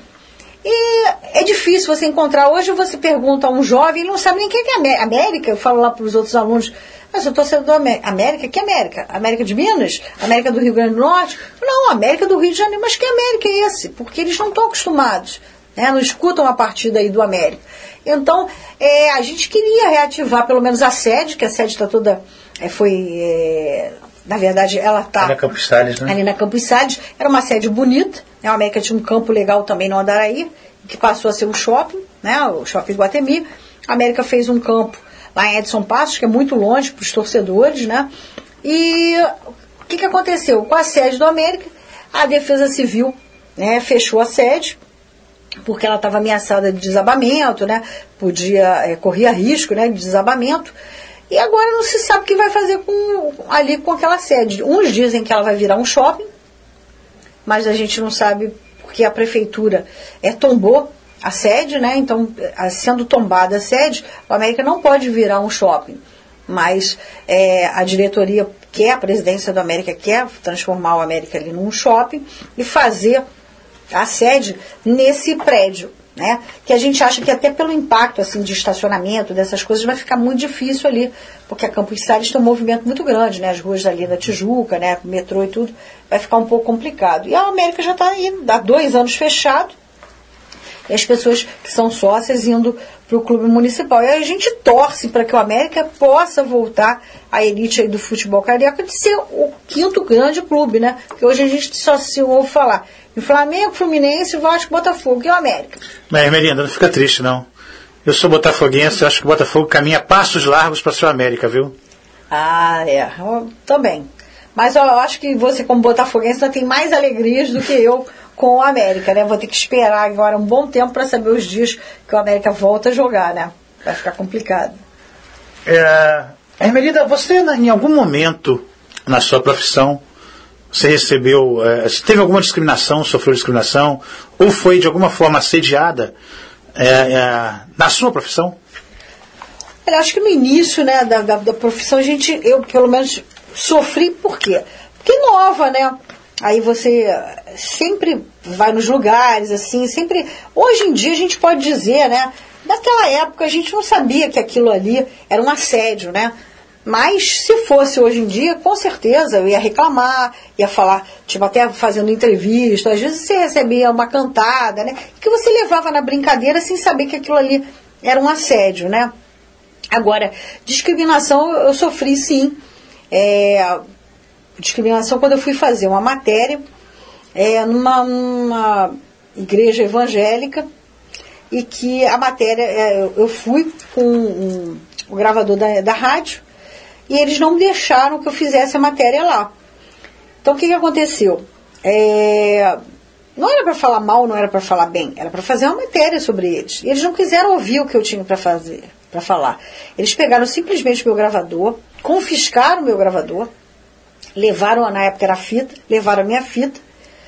S5: E é difícil você encontrar. Hoje você pergunta a um jovem, ele não sabe nem quem é América. Eu falo lá para os outros alunos, mas eu tô torcedor do América. América? Que América? América de Minas? América do Rio Grande do Norte? Não, América do Rio de Janeiro. Mas que América é esse? Porque eles não estão acostumados, né? Não escutam a partida aí do América. Então, é, a gente queria reativar pelo menos a sede, que a sede está toda, é, foi, é, na verdade, ela está...
S4: Ali na Campos Sales, né?
S5: Ali na Campos Sales. Era uma sede bonita, né? A América tinha um campo legal também no Andaraí, que passou a ser um shopping, né? O Shopping Guatemi. A América fez um campo lá em Edson Passos, que é muito longe para os torcedores, né? E o que, que aconteceu? Com a sede do América, a Defesa Civil, né, fechou a sede, porque ela estava ameaçada de desabamento, né? Podia, é, corria risco, né, de desabamento. E agora não se sabe o que vai fazer com, ali com aquela sede. Uns dizem que ela vai virar um shopping, mas a gente não sabe porque a prefeitura é, tombou a sede, né? Então, sendo tombada a sede, o América não pode virar um shopping. Mas é, a diretoria quer, a presidência do América quer transformar o América ali num shopping e fazer a sede nesse prédio, né? Que a gente acha que até pelo impacto assim, de estacionamento, dessas coisas, vai ficar muito difícil ali, porque a Campos Sales tem um movimento muito grande, né? As ruas ali da Tijuca, né? O metrô e tudo, vai ficar um pouco complicado. E a América já está aí, há dois anos fechado, e as pessoas que são sócias indo para o clube municipal. E a gente torce para que o América possa voltar à elite aí do futebol carioca, de ser o quinto grande clube, né? Porque hoje a gente só se ouve falar em Flamengo, Fluminense, Vasco, Botafogo e o América.
S4: Mas, Melinda, não fica triste, não. Eu sou botafoguense, eu acho que o Botafogo caminha passos largos para a sua América, viu?
S5: Ah, é. Eu, também. Mas eu acho que você, como botafoguense, ainda tem mais alegrias do que eu com o América, né? Vou ter que esperar agora um bom tempo para saber os dias que o América volta a jogar, né? Vai ficar complicado.
S4: É, Melinda, você em algum momento na sua profissão você recebeu, é, você teve alguma discriminação, sofreu discriminação, ou foi de alguma forma assediada é, é, na sua profissão?
S5: Eu acho que no início, né, da, da, da profissão, a gente, eu pelo menos sofri, por quê? Porque nova, né? Aí você sempre vai nos lugares, assim, sempre... Hoje em dia a gente pode dizer, né? Naquela época a gente não sabia que aquilo ali era um assédio, né? Mas se fosse hoje em dia, com certeza eu ia reclamar, ia falar, tipo, até fazendo entrevista, às vezes você recebia uma cantada, né? Que você levava na brincadeira sem saber que aquilo ali era um assédio, né? Agora, discriminação eu sofri sim. É, discriminação quando eu fui fazer uma matéria é, numa, numa igreja evangélica, e que a matéria, é, eu fui com um, o gravador da, da rádio, e eles não deixaram que eu fizesse a matéria lá. Então, o que, que aconteceu? É, não era para falar mal, não era para falar bem, era para fazer uma matéria sobre eles. E eles não quiseram ouvir o que eu tinha para fazer, para falar. Eles pegaram simplesmente meu gravador, confiscaram meu gravador, levaram, na época era fita, levaram a minha fita,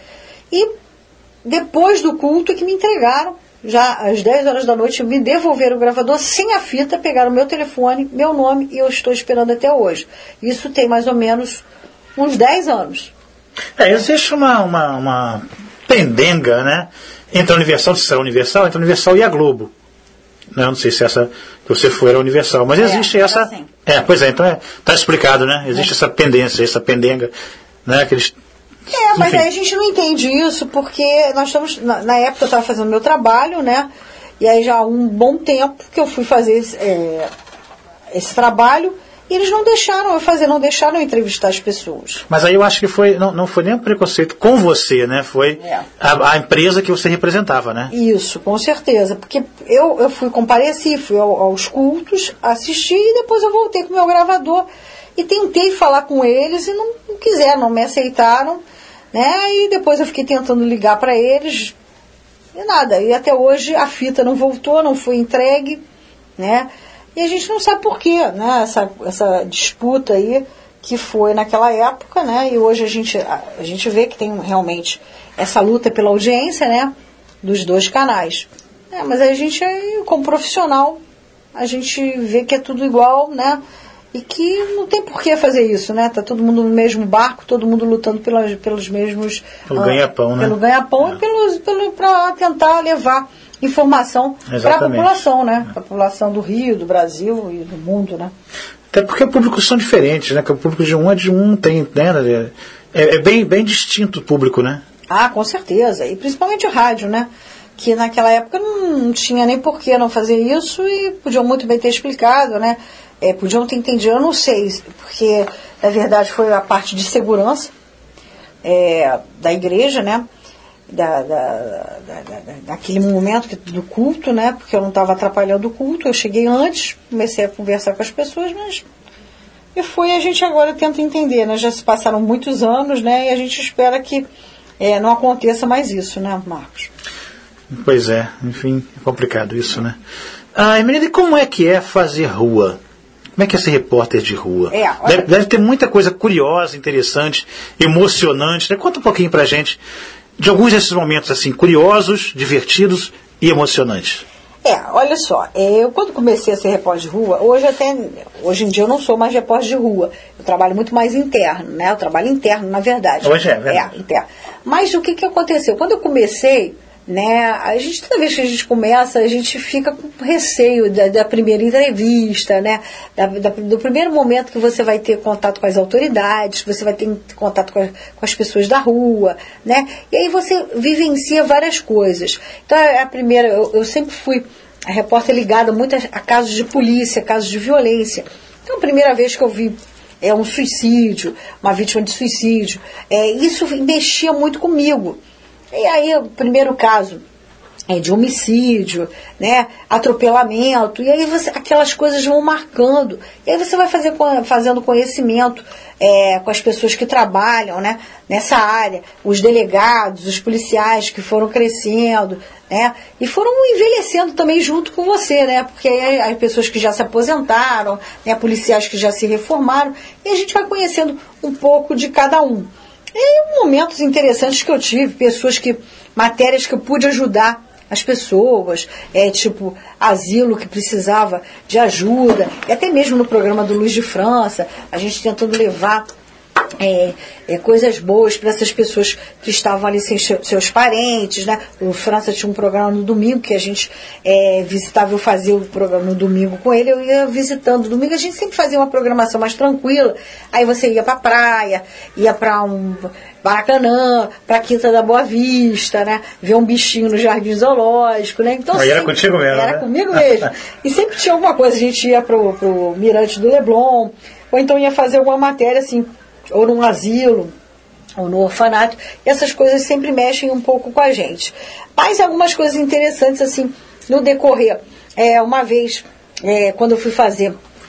S5: e depois do culto é que me entregaram, já às dez horas da noite, me devolveram o gravador sem a fita, pegaram meu telefone, meu nome, e eu estou esperando até hoje. Isso tem mais ou menos uns dez anos.
S4: É, existe uma, uma, uma pendenga, né, entre a Universal, se será Universal, entre a Universal e a Globo. Eu não sei se essa que você foi era Universal, mas é, existe essa... Assim. É, pois é, então está é, tá explicado, né? Existe é. essa pendência, essa pendenga, né, que eles...
S5: É, mas aí a gente não entende isso, porque nós estamos, na, na época eu estava fazendo meu trabalho, né, e aí já há um bom tempo que eu fui fazer esse, é, esse trabalho, e eles não deixaram eu fazer, não deixaram eu entrevistar as pessoas.
S4: Mas aí eu acho que foi, não, não foi nem um preconceito com você, né, foi é. a, a empresa que você representava, né?
S5: Isso, com certeza, porque eu, eu fui compareci, fui ao, aos cultos, assisti, e depois eu voltei com o meu gravador, e tentei falar com eles, e não, não quiseram, não me aceitaram, né? E depois eu fiquei tentando ligar para eles e nada, e até hoje a fita não voltou, não foi entregue, né? E a gente não sabe por quê, né? Essa, essa disputa aí que foi naquela época, né? E hoje a gente, a, a gente vê que tem realmente essa luta pela audiência, né, dos dois canais. É, mas a gente, como profissional, a gente vê que é tudo igual, né? E que não tem por que fazer isso, né? Tá todo mundo no mesmo barco, todo mundo lutando pelas, pelos mesmos...
S4: Pelo uh, ganha-pão, né?
S5: Pelo ganha-pão é. e pelos, pelo, para tentar levar informação para a população, né? Para a população do Rio, do Brasil e do mundo, né?
S4: Até porque os públicos são diferentes, né? Que o público de um é de um, tem, né? É, é bem, bem distinto o público, né?
S5: Ah, com certeza. E principalmente o rádio, né? Que naquela época não tinha nem por que não fazer isso e podiam muito bem ter explicado, né? É, podiam ter entendido, eu não sei, porque na verdade foi a parte de segurança é, da igreja, né? Da, da, da, da, daquele momento do culto, né? Porque eu não estava atrapalhando o culto, eu cheguei antes, comecei a conversar com as pessoas, mas e foi, a gente agora tenta entender, né? Já se passaram muitos anos, né? E a gente espera que é, não aconteça mais isso, né, Marcos?
S4: Pois é, enfim, é complicado isso, né? Ah, Emelina, e como é que é fazer rua? Como é que é ser repórter de rua?
S5: É, olha...
S4: deve, deve ter muita coisa curiosa, interessante, emocionante, né? Conta um pouquinho pra gente de alguns desses momentos, assim, curiosos, divertidos e emocionantes.
S5: É, olha só, eu quando comecei a ser repórter de rua, hoje até, hoje em dia eu não sou mais repórter de rua, eu trabalho muito mais interno, né? Eu trabalho interno, na verdade.
S4: Hoje é, verdade.
S5: É, interno. Mas o que que aconteceu? Quando eu comecei, né, a gente, toda vez que a gente começa, a gente fica com receio da, da primeira entrevista, né, da, da, do primeiro momento que você vai ter contato com as autoridades, que você vai ter contato com, a, com as pessoas da rua, né, e aí você vivencia várias coisas. Então, a primeira, eu, eu sempre fui a repórter ligada muito a, a casos de polícia, casos de violência. Então, a primeira vez que eu vi é, um suicídio, uma vítima de suicídio, é, isso mexia muito comigo. E aí, o primeiro caso é de homicídio, né, atropelamento, e aí você, aquelas coisas vão marcando. E aí você vai fazer, fazendo conhecimento é, com as pessoas que trabalham, né, nessa área, os delegados, os policiais que foram crescendo, né, e foram envelhecendo também junto com você, né, porque aí as pessoas que já se aposentaram, né, policiais que já se reformaram, e a gente vai conhecendo um pouco de cada um. E momentos interessantes que eu tive, pessoas que, matérias que eu pude ajudar as pessoas, é, tipo asilo que precisava de ajuda, e até mesmo no programa do Luiz de França, a gente tentando levar é, é, coisas boas para essas pessoas que estavam ali sem seus parentes, né? O França tinha um programa no domingo que a gente é, visitava, eu fazia o programa no domingo com ele, eu ia visitando. Domingo a gente sempre fazia uma programação mais tranquila, aí você ia para a praia, ia para um Maracanã, para a Quinta da Boa Vista, né? Ver um bichinho no Jardim Zoológico, né? Então,
S4: aí era contigo mesmo,
S5: Era
S4: né?
S5: comigo mesmo. E sempre tinha alguma coisa, a gente ia pro, pro Mirante do Leblon, ou então ia fazer alguma matéria assim, ou num asilo, ou no orfanato, e essas coisas sempre mexem um pouco com a gente. Mas algumas coisas interessantes, assim, no decorrer. É, uma vez, é, quando eu fui fazer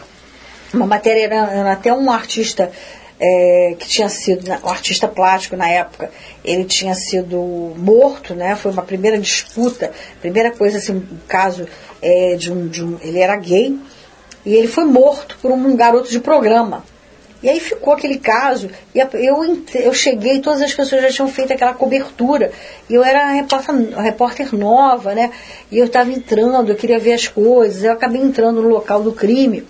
S5: uma matéria, era, era até um artista é, que tinha sido, um artista plástico na época, ele tinha sido morto, né? Foi uma primeira disputa, primeira coisa, assim, um caso é, de, um, de um, ele era gay, e ele foi morto por um garoto de programa. E aí ficou aquele caso, e eu, eu cheguei, todas as pessoas já tinham feito aquela cobertura, e eu era repórter, repórter nova, né? E eu estava entrando, eu queria ver as coisas, eu acabei entrando no local do crime,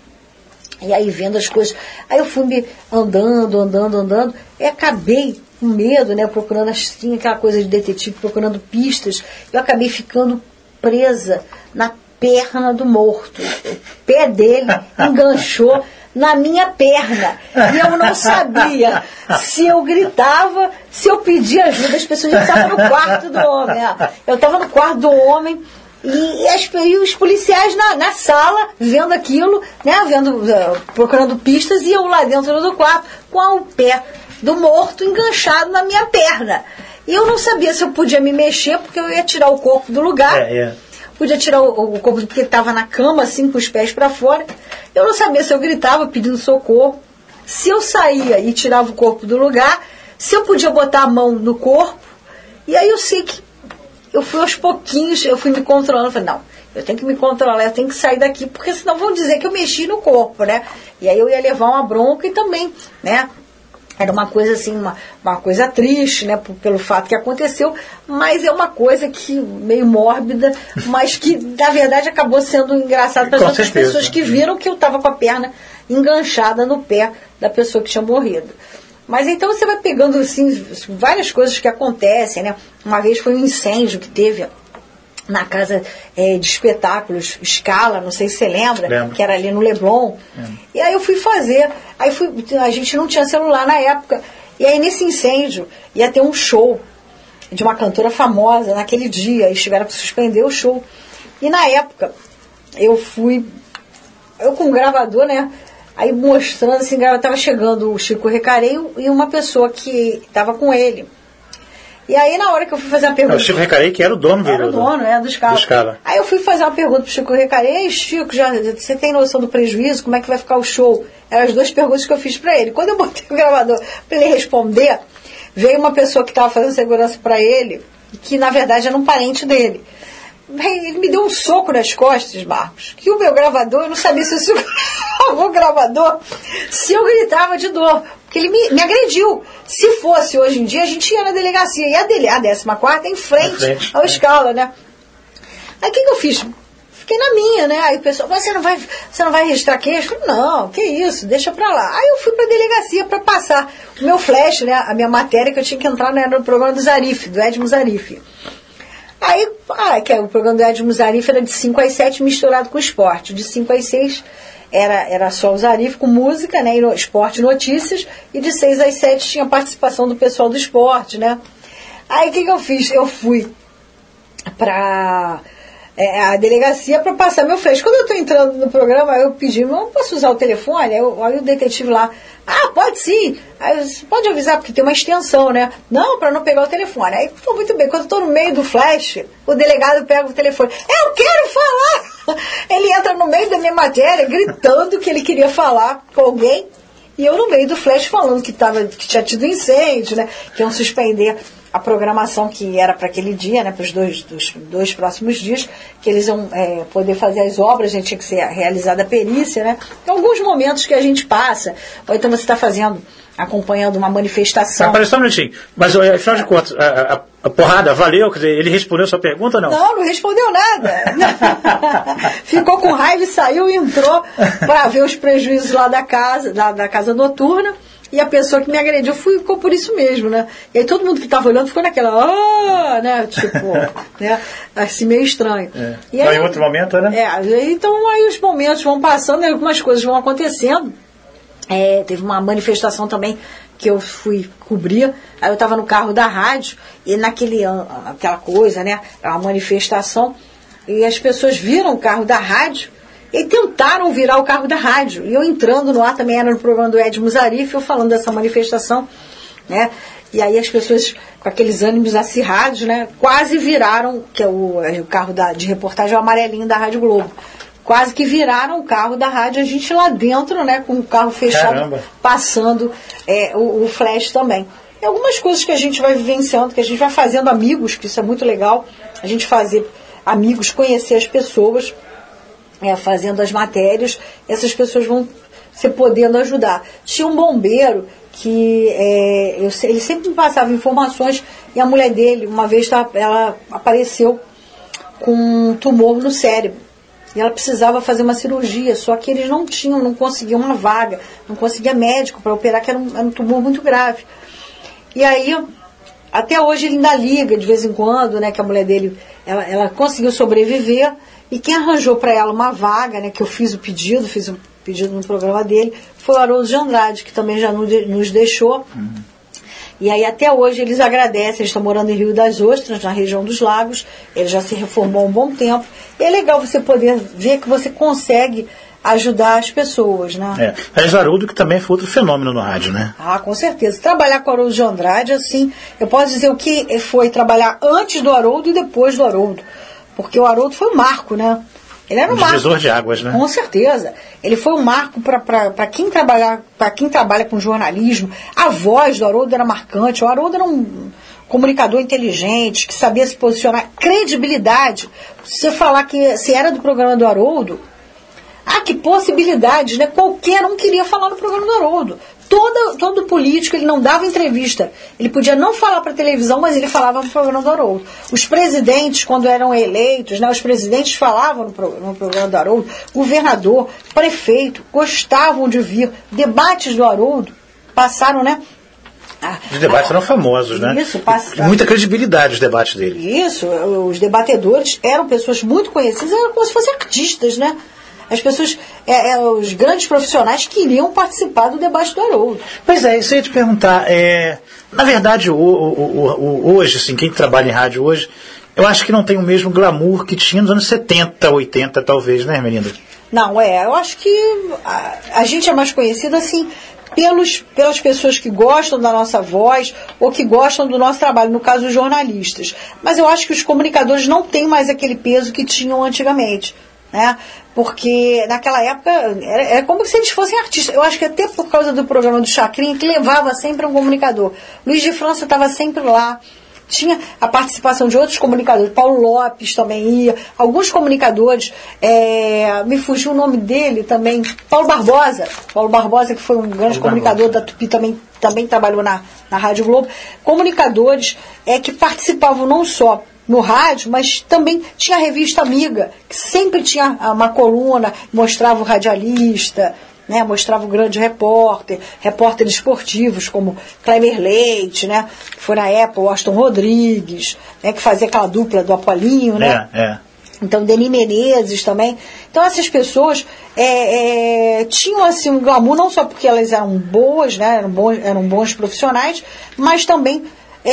S5: e aí vendo as coisas, aí eu fui me andando, andando, andando, e acabei com medo, né? Procurando, assim, aquela coisa de detetive, procurando pistas, eu acabei ficando presa na perna do morto, o pé dele enganchou na minha perna, e eu não sabia se eu gritava, se eu pedia ajuda. As pessoas estavam no quarto do homem, eu estava no quarto do homem, e, as, e os policiais na, na sala, vendo aquilo, né, vendo, uh, procurando pistas, e eu lá dentro do quarto, com o pé do morto enganchado na minha perna, e eu não sabia se eu podia me mexer, porque eu ia tirar o corpo do lugar, é, é. Podia tirar o, o corpo, porque ele estava na cama, assim, com os pés para fora. Eu não sabia se eu gritava pedindo socorro, se eu saía e tirava o corpo do lugar, se eu podia botar a mão no corpo. E aí eu sei que eu fui aos pouquinhos, eu fui me controlando. Eu falei, não, eu tenho que me controlar, eu tenho que sair daqui, porque senão vão dizer que eu mexi no corpo, né? E aí eu ia levar uma bronca e também, né? Era uma coisa assim, uma, uma coisa triste, né, pelo fato que aconteceu, mas é uma coisa que meio mórbida, mas que na verdade acabou sendo engraçado para as outras pessoas que viram que eu estava com a perna enganchada no pé da pessoa que tinha morrido. Mas então você vai pegando assim, várias coisas que acontecem, né? Uma vez foi um incêndio que teve na casa é, de espetáculos Scala, não sei se você lembra, Lembro. Que era ali no Leblon. Lembro. E aí eu fui fazer, aí fui, a gente não tinha celular na época, e aí nesse incêndio ia ter um show de uma cantora famosa naquele dia, eles tiveram que suspender o show. E na época eu fui, eu com um gravador, né, aí mostrando assim, estava chegando o Chico Recareio e uma pessoa que estava com ele. E aí, na hora que eu fui fazer uma pergunta...
S4: É, o Chico Recareio, que era o dono,
S5: Era o dono, né, do Scala.
S4: do Scala.
S5: Aí eu fui fazer uma pergunta pro Chico Recareio. Chico, já, você tem noção do prejuízo? Como é que vai ficar o show? Eram as duas perguntas que eu fiz para ele. Quando eu botei o gravador para ele responder, veio uma pessoa que estava fazendo segurança para ele, que na verdade era um parente dele. Ele me deu um soco nas costas, Marcos, que o meu gravador, eu não sabia se eu segurava o gravador, se eu gritava de dor, porque ele me, me agrediu. Se fosse hoje em dia, a gente ia na delegacia, e a, dele, a décima quarta em frente, frente ao é. Scala, né? Aí o que, que eu fiz? Fiquei na minha, né? Aí o pessoal, você não vai, você não vai registrar queixa? Eu falei, não, que isso, deixa pra lá. Aí eu fui pra delegacia pra passar o meu flash, né? A minha matéria que eu tinha que entrar, né, no programa do Zarif, do Edmo Zarif. Aí, ah, que o programa do Edmo Zarif era de cinco às sete misturado com esporte. De cinco às seis era, era só o Zarif com música, né, e esporte e notícias. E de seis às sete tinha participação do pessoal do esporte, né. Aí o que, que eu fiz? Eu fui para é, a delegacia para passar meu flash. Quando eu estou entrando no programa, eu pedi, não posso usar o telefone? Aí, eu, aí o detetive lá, ah, pode sim. Aí, você pode avisar, porque tem uma extensão, né? Não, para não pegar o telefone. Aí, pô, muito bem, quando eu estou no meio do flash, o delegado pega o telefone. Eu quero falar! Ele entra no meio da minha matéria, gritando que ele queria falar com alguém. E eu no meio do flash falando que, tava, que tinha tido incêndio, né? Que iam suspender a programação que era para aquele dia, né, para os dois, dos dois próximos dias, que eles iam é, poder fazer as obras, a gente tinha que ser realizada a perícia, né? Tem alguns momentos que a gente passa, ou então você está fazendo, acompanhando uma manifestação.
S4: Ah, parece só um minutinho, mas afinal de contas, a, a, a porrada valeu? Quer dizer, ele respondeu a sua pergunta ou não?
S5: Não, não respondeu nada. Ficou com raiva e saiu e entrou para ver os prejuízos lá da casa, da, da casa noturna. E a pessoa que me agrediu ficou por isso mesmo, né? E aí todo mundo que estava olhando ficou naquela, ah, né? Tipo, né? Assim, meio estranho.
S4: É.
S5: E aí,
S4: em outro momento, né?
S5: É, então aí os momentos vão passando, algumas coisas vão acontecendo. É, teve uma manifestação também que eu fui cobrir, aí eu estava no carro da rádio, e naquele, aquela coisa, né? Uma manifestação, e as pessoas viram o carro da rádio, e tentaram virar o carro da rádio. E eu entrando no ar, também era no programa do Edmo Zarif, eu falando dessa manifestação, né? E aí as pessoas, com aqueles ânimos acirrados, né? Quase viraram, que é o, o carro da, de reportagem, o amarelinho da Rádio Globo. quase que viraram o carro da rádio, a gente lá dentro, né, com o carro fechado,
S4: Caramba. passando
S5: é, o, o flash também. E algumas coisas que a gente vai vivenciando, que a gente vai fazendo amigos, que isso é muito legal, a gente fazer amigos, conhecer as pessoas, é, fazendo as matérias, essas pessoas vão se podendo ajudar. Tinha um bombeiro que é, eu, ele sempre me passava informações, e a mulher dele, uma vez, ela apareceu com um tumor no cérebro. E ela precisava fazer uma cirurgia, só que eles não tinham, não conseguiam uma vaga, não conseguia médico para operar, que era um, era um tumor muito grave. E aí, até hoje ele ainda liga de vez em quando, né, que a mulher dele, ela, ela conseguiu sobreviver, e quem arranjou para ela uma vaga, né, que eu fiz o pedido, fiz o pedido no programa dele, foi o Haroldo de Andrade, que também já nos deixou. Uhum. E aí até hoje eles agradecem, eles estão morando em Rio das Ostras, na região dos Lagos, ele já se reformou há um bom tempo, e é legal você poder ver que você consegue ajudar as pessoas, né?
S4: É. Mas o Haroldo, que também foi outro fenômeno no rádio, né?
S5: Ah, com certeza. Trabalhar com o Haroldo de Andrade, assim, eu posso dizer o que foi trabalhar antes do Haroldo e depois do Haroldo. Porque o Haroldo foi um marco, né? Ele era um, um marco.
S4: Divisor de águas, né?
S5: Com certeza. Ele foi um marco para quem, quem trabalha com jornalismo. A voz do Haroldo era marcante. O Haroldo era um comunicador inteligente, que sabia se posicionar. Credibilidade. Se você falar que se era do programa do Haroldo, ah, que possibilidades, né? Qualquer um queria falar no programa do Haroldo. Todo, todo político, ele não dava entrevista. Ele podia não falar para a televisão, mas ele falava no programa do Haroldo. Os presidentes, quando eram eleitos, né, os presidentes falavam no, pro, no programa do Haroldo. Governador, prefeito, gostavam de vir. Debates do Haroldo passaram, né?
S4: Ah, os debates ah, eram famosos, né?
S5: Isso, passaram.
S4: Muita credibilidade os debates dele.
S5: Isso, os debatedores eram pessoas muito conhecidas, eram como se fossem artistas, né? As pessoas, é, é, os grandes profissionais queriam participar do debate do Haroldo.
S4: Pois é, isso eu ia te perguntar. É, na verdade, o, o, o, o, hoje, assim, quem trabalha em rádio hoje, eu acho que não tem o mesmo glamour que tinha nos anos setenta, oitenta, talvez, né, menina?
S5: Não, é, eu acho que a, a gente é mais conhecido, assim, pelos, pelas pessoas que gostam da nossa voz ou que gostam do nosso trabalho, no caso, os jornalistas. Mas eu acho que os comunicadores não têm mais aquele peso que tinham antigamente, né? Porque naquela época era, era como se eles fossem artistas. Eu acho que até por causa do programa do Chacrinha, que levava sempre um comunicador. Luiz de França estava sempre lá. Tinha a participação de outros comunicadores. Paulo Lopes também ia. Alguns comunicadores, é, me fugiu o nome dele também. Paulo Barbosa. Paulo Barbosa, que foi um grande Paulo comunicador Barbosa. Da Tupi, também, também trabalhou na, na Rádio Globo. Comunicadores é, que participavam não só no rádio, mas também tinha a revista Amiga, que sempre tinha uma coluna, mostrava o radialista, né, mostrava o grande repórter, repórteres esportivos como Kleber Leite, né, que foi na época o Aston Rodrigues, né, que fazia aquela dupla do Apolinho, né?
S4: É, é.
S5: Então, Deni Menezes também. Então, essas pessoas é, é, tinham assim, um glamour, não só porque elas eram boas, né, eram, bons, eram bons profissionais, mas também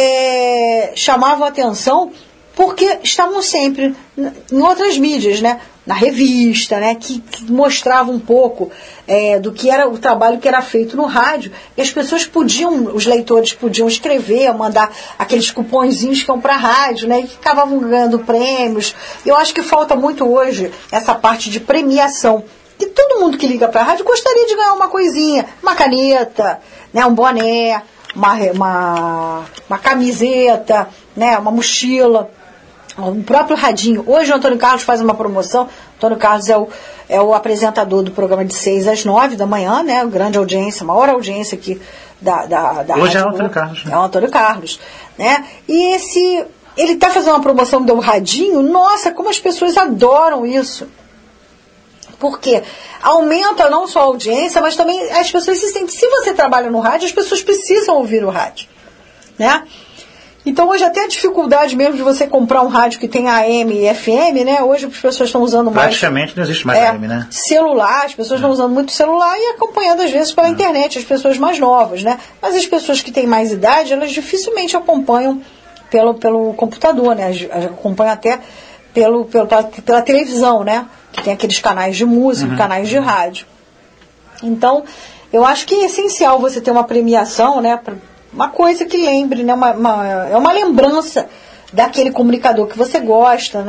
S5: é, chamavam a atenção porque estavam sempre em outras mídias, né? Na revista, né? Que, que mostrava um pouco é, do que era o trabalho que era feito no rádio, e as pessoas podiam, os leitores podiam escrever, mandar aqueles cupõezinhos que iam para a rádio, né? E que acabavam ganhando prêmios. Eu acho que falta muito hoje essa parte de premiação, que todo mundo que liga para a rádio gostaria de ganhar uma coisinha, uma caneta, né? Um boné, uma, uma, uma camiseta, né? Uma mochila. O próprio radinho. Hoje o Antônio Carlos faz uma promoção. O Antônio Carlos é o, é o apresentador do programa de seis às nove da manhã, né? Grande audiência, maior audiência aqui da, da, da
S4: Hoje
S5: Rádio
S4: é o Antônio Carlos. Né?
S5: É o Antônio Carlos. Né? E esse, ele está fazendo uma promoção do radinho. Nossa, como as pessoas adoram isso. Porque aumenta não só a audiência, mas também as pessoas se sentem. Se você trabalha no rádio, as pessoas precisam ouvir o rádio. Né? Então hoje até a dificuldade mesmo de você comprar um rádio que tem A M e F M, né? Hoje as pessoas estão usando mais...
S4: Praticamente não existe mais
S5: é,
S4: A M, né?
S5: Celular, as pessoas estão é. usando muito celular e acompanhando às vezes pela é. internet, as pessoas mais novas, né? Mas as pessoas que têm mais idade, elas dificilmente acompanham pelo, pelo computador, né? Acompanham até pelo, pelo, pela, pela televisão, né? Que tem aqueles canais de música, uhum. canais de rádio. Então, eu acho que é essencial você ter uma premiação, né? Pra, uma coisa que lembre, né? Uma, uma, é uma lembrança daquele comunicador que você gosta, né?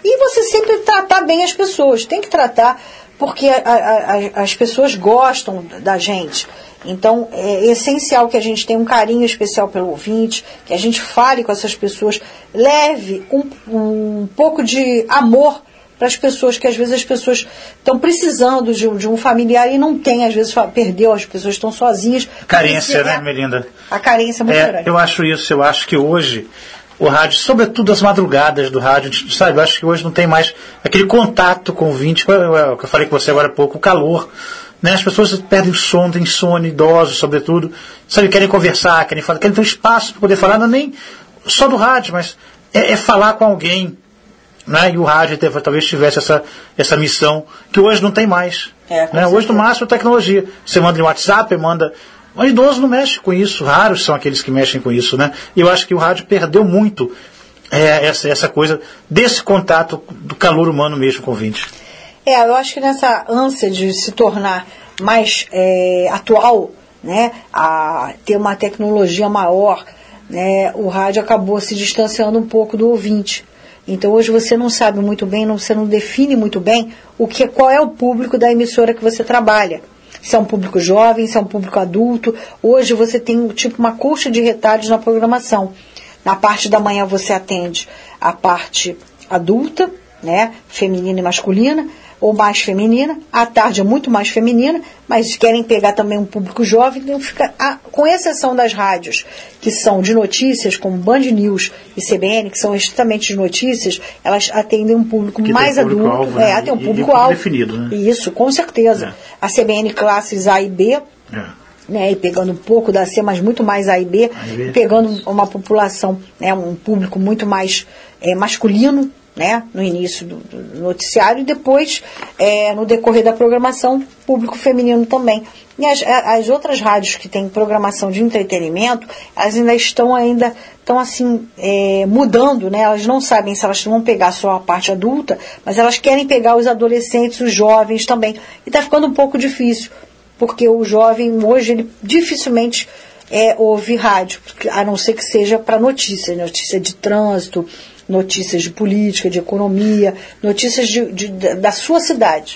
S5: E você sempre tratar bem as pessoas, tem que tratar, porque a, a, a, as pessoas gostam da gente. Então, é essencial que a gente tenha um carinho especial pelo ouvinte, que a gente fale com essas pessoas, leve um, um pouco de amor para as pessoas, que às vezes as pessoas estão precisando de, de um familiar e não tem, às vezes perdeu, as pessoas estão sozinhas.
S4: Carência,
S5: é,
S4: né, Melinda?
S5: A carência é muito
S4: é,
S5: grande.
S4: Eu acho isso, eu acho que hoje o rádio, sobretudo as madrugadas do rádio, sabe, eu acho que hoje não tem mais aquele contato com o ouvinte, o que eu falei com você agora há pouco, o calor, né? As pessoas perdem o sono, tem sono, idosos, sobretudo, sabe, querem conversar, querem falar, querem ter um espaço para poder falar, não é nem só do rádio, mas é, é falar com alguém, né? E o rádio talvez tivesse essa, essa missão, que hoje não tem mais. É, né? Hoje, no máximo, tecnologia. Você manda no WhatsApp, manda... O idoso não mexe com isso, raros são aqueles que mexem com isso, né? E eu acho que o rádio perdeu muito é, essa, essa coisa desse contato do calor humano mesmo com o ouvinte.
S5: É, eu acho que nessa ânsia de se tornar mais é, atual, né, a ter uma tecnologia maior, né, o rádio acabou se distanciando um pouco do ouvinte. Então hoje você não sabe muito bem, não, você não define muito bem o que, qual é o público da emissora que você trabalha. Se é um público jovem, se é um público adulto. Hoje você tem tipo uma coxa de retalhos na programação. Na parte da manhã você atende a parte adulta, né, feminina e masculina, ou mais feminina. À tarde é muito mais feminina, mas querem pegar também um público jovem. Então fica, a, com exceção das rádios que são de notícias, como Band News e C B N, que são justamente de notícias, elas atendem um público
S4: que
S5: mais
S4: tem um público
S5: adulto.
S4: Alvo, né?
S5: É, tem um
S4: e,
S5: público-alvo.
S4: definido, né?
S5: Isso, com certeza. É. A C B N classes A e B, é. né, e pegando um pouco da C, mas muito mais A e B, A e B. Pegando uma população, né, um público muito mais é, masculino, né, no início do, do noticiário, e depois, é, no decorrer da programação, público feminino também. E as, as outras rádios que têm programação de entretenimento, elas ainda estão ainda, estão assim, é, mudando, né? Elas não sabem se elas vão pegar só a parte adulta, mas elas querem pegar os adolescentes, os jovens também. E está ficando um pouco difícil, porque o jovem hoje, ele dificilmente é, ouve rádio, a não ser que seja para notícias, notícia de trânsito, notícias de política, de economia, notícias de, de, da sua cidade.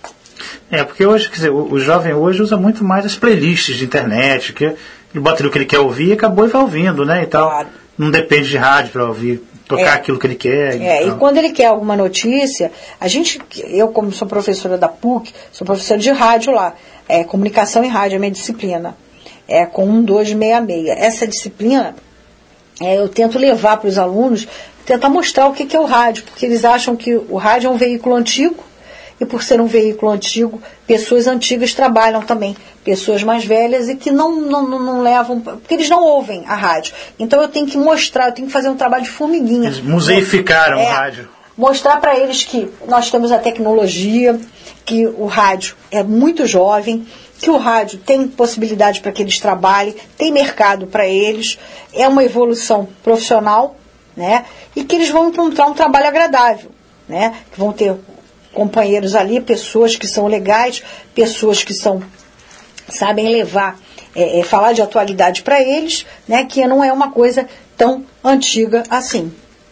S4: É, porque hoje, quer dizer, o, o jovem hoje usa muito mais as playlists de internet, que ele bota ali o que ele quer ouvir e acabou e vai ouvindo, né, e tal. Claro. Não depende de rádio para ouvir, tocar é. aquilo que ele quer.
S5: É, e, e quando ele quer alguma notícia, a gente, eu como sou professora da P U C, sou professora de rádio lá, é, comunicação e rádio é minha disciplina, é com um dois seis seis. Essa disciplina, é, eu tento levar para os alunos, tentar mostrar o que, que é o rádio, porque eles acham que o rádio é um veículo antigo, e por ser um veículo antigo, pessoas antigas trabalham também, pessoas mais velhas e que não, não, não levam, porque eles não ouvem a rádio. Então eu tenho que mostrar, eu tenho que fazer um trabalho de formiguinha.
S4: Eles museificaram
S5: é,
S4: o rádio.
S5: Mostrar para eles que nós temos a tecnologia, que o rádio é muito jovem, que o rádio tem possibilidade para que eles trabalhem, tem mercado para eles, é uma evolução profissional, né? E que eles vão encontrar um trabalho agradável, né? Que vão ter companheiros ali, pessoas que são legais, pessoas que são, sabem levar, é, é, falar de atualidade para eles, né, que não é uma coisa tão antiga assim.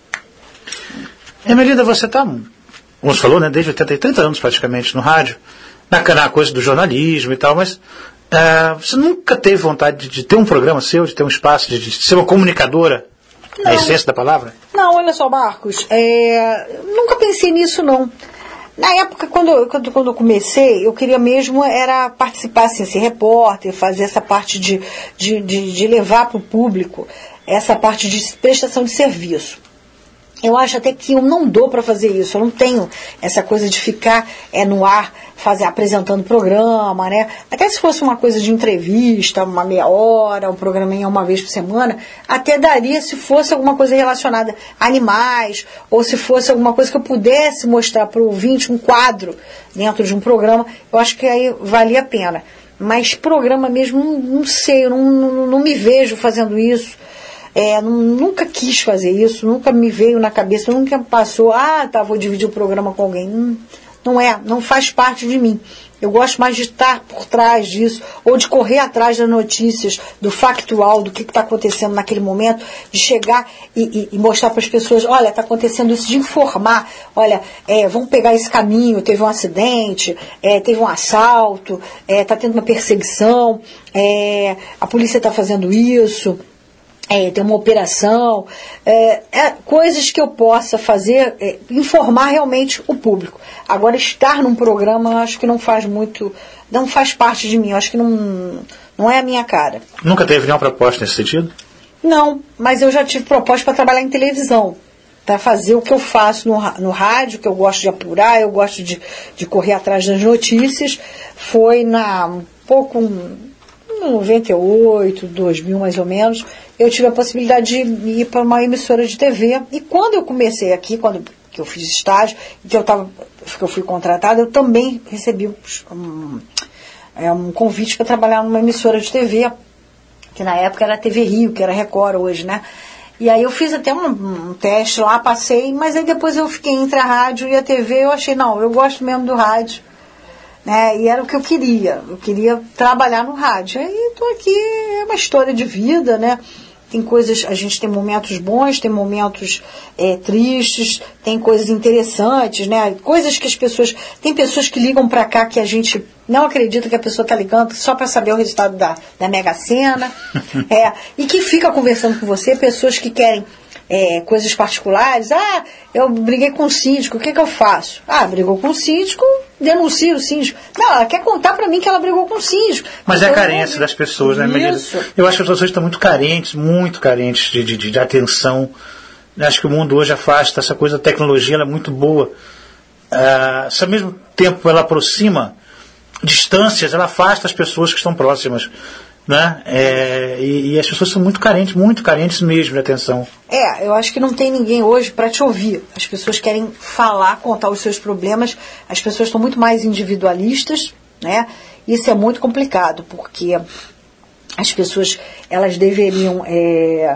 S4: Melinda, você está, como você falou, né, desde oitenta, trinta anos praticamente no rádio, na, na coisa do jornalismo e tal, mas uh, você nunca teve vontade de, de ter um programa seu, de ter um espaço, de, de ser uma comunicadora, não. Na essência da palavra?
S5: Não, olha só, Marcos, é, nunca pensei nisso, não. Na época, quando, quando, quando eu comecei, eu queria mesmo era participar, assim, ser repórter, fazer essa parte de, de, de, de levar para o público essa parte de prestação de serviço. Eu acho até que eu não dou para fazer isso, eu não tenho essa coisa de ficar é, no ar, fazer, apresentando programa, né? Até se fosse uma coisa de entrevista, uma meia hora, um programinha uma vez por semana, até daria se fosse alguma coisa relacionada a animais, ou se fosse alguma coisa que eu pudesse mostrar para o ouvinte, um quadro dentro de um programa, eu acho que aí valia a pena. Mas programa mesmo, não, não sei, eu não, não, não me vejo fazendo isso. É, nunca quis fazer isso, nunca me veio na cabeça, nunca passou, ah, tá, vou dividir o programa com alguém. Não, não é, não faz parte de mim. Eu gosto mais de estar por trás disso, ou de correr atrás das notícias, do factual, do que está acontecendo naquele momento, de chegar e, e, e mostrar para as pessoas, olha, está acontecendo isso, de informar, olha, é, vamos pegar esse caminho, teve um acidente, é, teve um assalto, está é, tendo uma perseguição, é, a polícia está fazendo isso. É, tem uma operação, é, é, coisas que eu possa fazer, é, informar realmente o público. Agora, estar num programa, eu acho que não faz muito, não faz parte de mim, eu acho que não, não é a minha cara.
S4: Nunca teve nenhuma proposta nesse sentido?
S5: Não, mas eu já tive proposta para trabalhar em televisão, para fazer o que eu faço no, no rádio, que eu gosto de apurar, eu gosto de, de correr atrás das notícias. Foi na, um pouco... noventa e oito, dois mil mais ou menos, eu tive a possibilidade de ir para uma emissora de T V. E quando eu comecei aqui, quando que eu fiz estágio, que eu, tava, que eu fui contratada, eu também recebi um, é, um convite para trabalhar numa emissora de T V, que na época era a T V Rio, que era Record hoje, né? E aí eu fiz até um, um teste lá, passei, mas aí depois eu fiquei entre a rádio e a T V, eu achei, não, eu gosto mesmo do rádio. Né? E era o que eu queria, eu queria trabalhar no rádio. Aí estou aqui, é uma história de vida, né? Tem coisas, a gente tem momentos bons, tem momentos é, tristes, tem coisas interessantes, né? Coisas que as pessoas, tem pessoas que ligam para cá que a gente não acredita que a pessoa está ligando só para saber o resultado da, da Mega Sena, é, e que fica conversando com você, pessoas que querem É, coisas particulares. Ah, eu briguei com o síndico, o que que eu faço? Ah, brigou com o síndico, denuncia o síndico. Não, ela quer contar pra mim que ela brigou com o síndico.
S4: Mas
S5: então,
S4: é a carência das pessoas, né?
S5: Isso.
S4: Eu acho que as pessoas estão muito carentes, muito carentes de, de, de atenção. Eu acho que o mundo hoje afasta essa coisa, a tecnologia ela é muito boa. Ah, se ao mesmo tempo ela aproxima distâncias, ela afasta as pessoas que estão próximas. Né? É, e, e as pessoas são muito carentes, muito carentes mesmo de atenção.
S5: É, eu acho que não tem ninguém hoje para te ouvir. As pessoas querem falar, contar os seus problemas. As pessoas estão muito mais individualistas, né? Isso é muito complicado, porque as pessoas, elas deveriam é,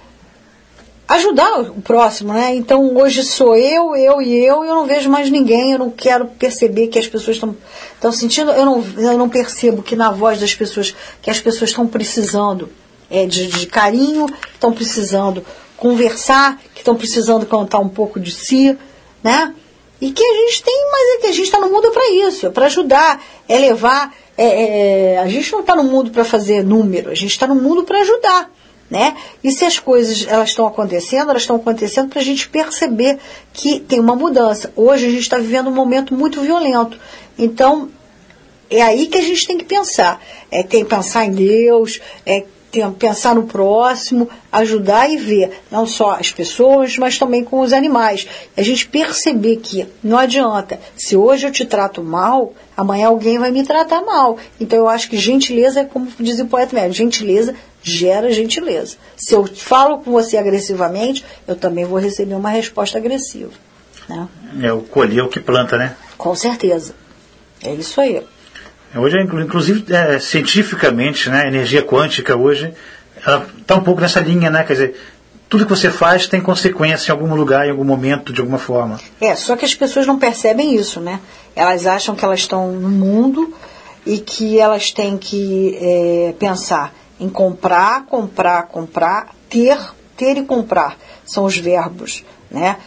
S5: ajudar o próximo, né? Então hoje sou eu, eu e eu, e eu não vejo mais ninguém. Eu não quero perceber que as pessoas estão estão sentindo, eu não, eu não percebo que na voz das pessoas, que as pessoas estão precisando é, de, de carinho, estão precisando conversar, que estão precisando contar um pouco de si, né? E que a gente tem, mas é que a gente está no mundo para isso, é para ajudar, é levar, é, é, a gente não está no mundo para fazer número, a gente está no mundo para ajudar, né? E se as coisas elas estão acontecendo, elas estão acontecendo para a gente perceber que tem uma mudança. Hoje a gente está vivendo um momento muito violento. Então, é aí que a gente tem que pensar. É, tem que pensar em Deus, é tem, pensar no próximo, ajudar e ver, não só as pessoas, mas também com os animais. A gente perceber que não adianta, se hoje eu te trato mal, amanhã alguém vai me tratar mal. Então eu acho que gentileza é como diz o poeta médio, gentileza gera gentileza. Se eu falo com você agressivamente, eu também vou receber uma resposta agressiva. Né?
S4: É o colher o que planta, né?
S5: Com certeza. É isso aí.
S4: Hoje, inclusive, é, cientificamente, né, a energia quântica hoje, ela está um pouco nessa linha, né? Quer dizer, tudo que você faz tem consequência em algum lugar, em algum momento, de alguma forma. É,
S5: só que as pessoas não percebem isso, né? Elas acham que elas estão no mundo e que elas têm que é, pensar em comprar, comprar, comprar, ter, ter e comprar. São os verbos, né?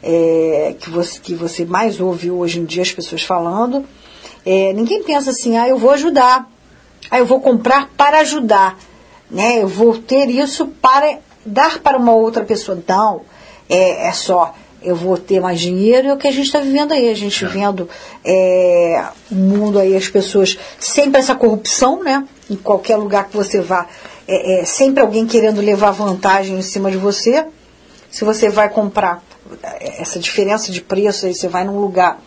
S5: É, que, você, que você mais ouve hoje em dia as pessoas falando. É, ninguém pensa assim, ah, eu vou ajudar, ah, eu vou comprar para ajudar, né? Eu vou ter isso para dar para uma outra pessoa. Não, é, é só, eu vou ter mais dinheiro, é o que a gente está vivendo aí, a gente é. vendo é, o mundo aí, as pessoas, sempre essa corrupção, né? Em qualquer lugar que você vá, é, é, sempre alguém querendo levar vantagem em cima de você. Se você vai comprar, essa diferença de preço, aí você vai num lugar,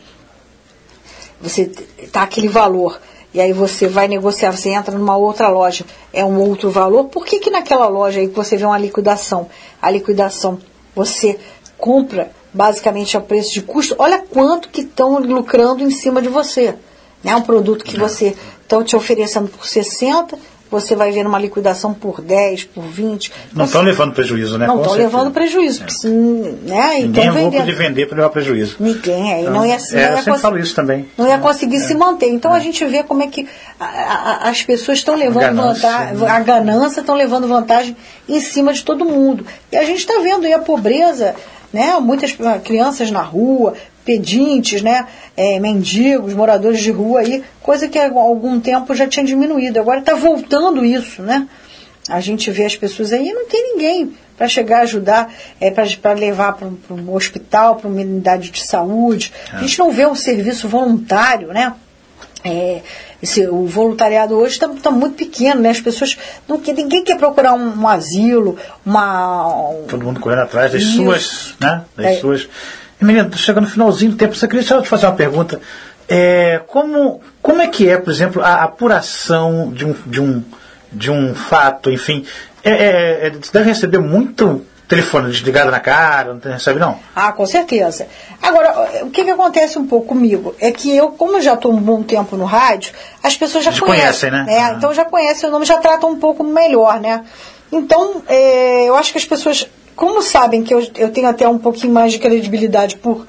S5: você tá aquele valor, e aí você vai negociar, você entra numa outra loja, é um outro valor. Por que que naquela loja aí você vê uma liquidação? A liquidação, você compra basicamente a preço de custo, olha quanto que estão lucrando em cima de você. Né? Um produto que você estão te oferecendo por sessenta, você vai ver uma liquidação por dez, por vinte.
S4: Não estão levando prejuízo, né?
S5: Não estão levando prejuízo.
S4: É.
S5: Porque, né?
S4: Ninguém é louco de vender para levar prejuízo.
S5: Ninguém, é.
S4: Então,
S5: não ia,
S4: é,
S5: não ia
S4: eu sempre
S5: cons...
S4: falo isso também.
S5: Não ia conseguir
S4: é.
S5: se manter. Então
S4: é.
S5: a gente vê como é que a, a, as pessoas estão levando vantagem,
S4: né?
S5: a ganância estão levando vantagem em cima de todo mundo. E a gente está vendo aí a pobreza, né? Muitas crianças na rua, pedintes, né? É, mendigos, moradores de rua aí, coisa que há algum tempo já tinha diminuído. Agora está voltando isso, né? A gente vê as pessoas aí e não tem ninguém para chegar a ajudar, é, para levar para um hospital, para uma unidade de saúde. É. A gente não vê um serviço voluntário, né? É, esse, o voluntariado hoje está tá muito pequeno, né? As pessoas não quer, ninguém quer procurar um, um asilo, uma um...
S4: todo mundo correndo atrás das Isso. suas, né? Das
S5: é.
S4: suas. E, menina, chegando no finalzinho do tempo, você queria só te fazer uma pergunta? É, como como é que é, por exemplo, a apuração de um de um de um fato, enfim, é, é, é, você deve receber muito telefone desligado na cara, não recebe não?
S5: Ah, com certeza. Agora, o que, que acontece um pouco comigo é que eu, como eu já estou um bom tempo no rádio, as pessoas já conhecem,
S4: conhecem, né?
S5: né? Ah. Então já conhecem o nome, já tratam um pouco melhor, né? Então, é, eu acho que as pessoas, como sabem que eu, eu tenho até um pouquinho mais de credibilidade por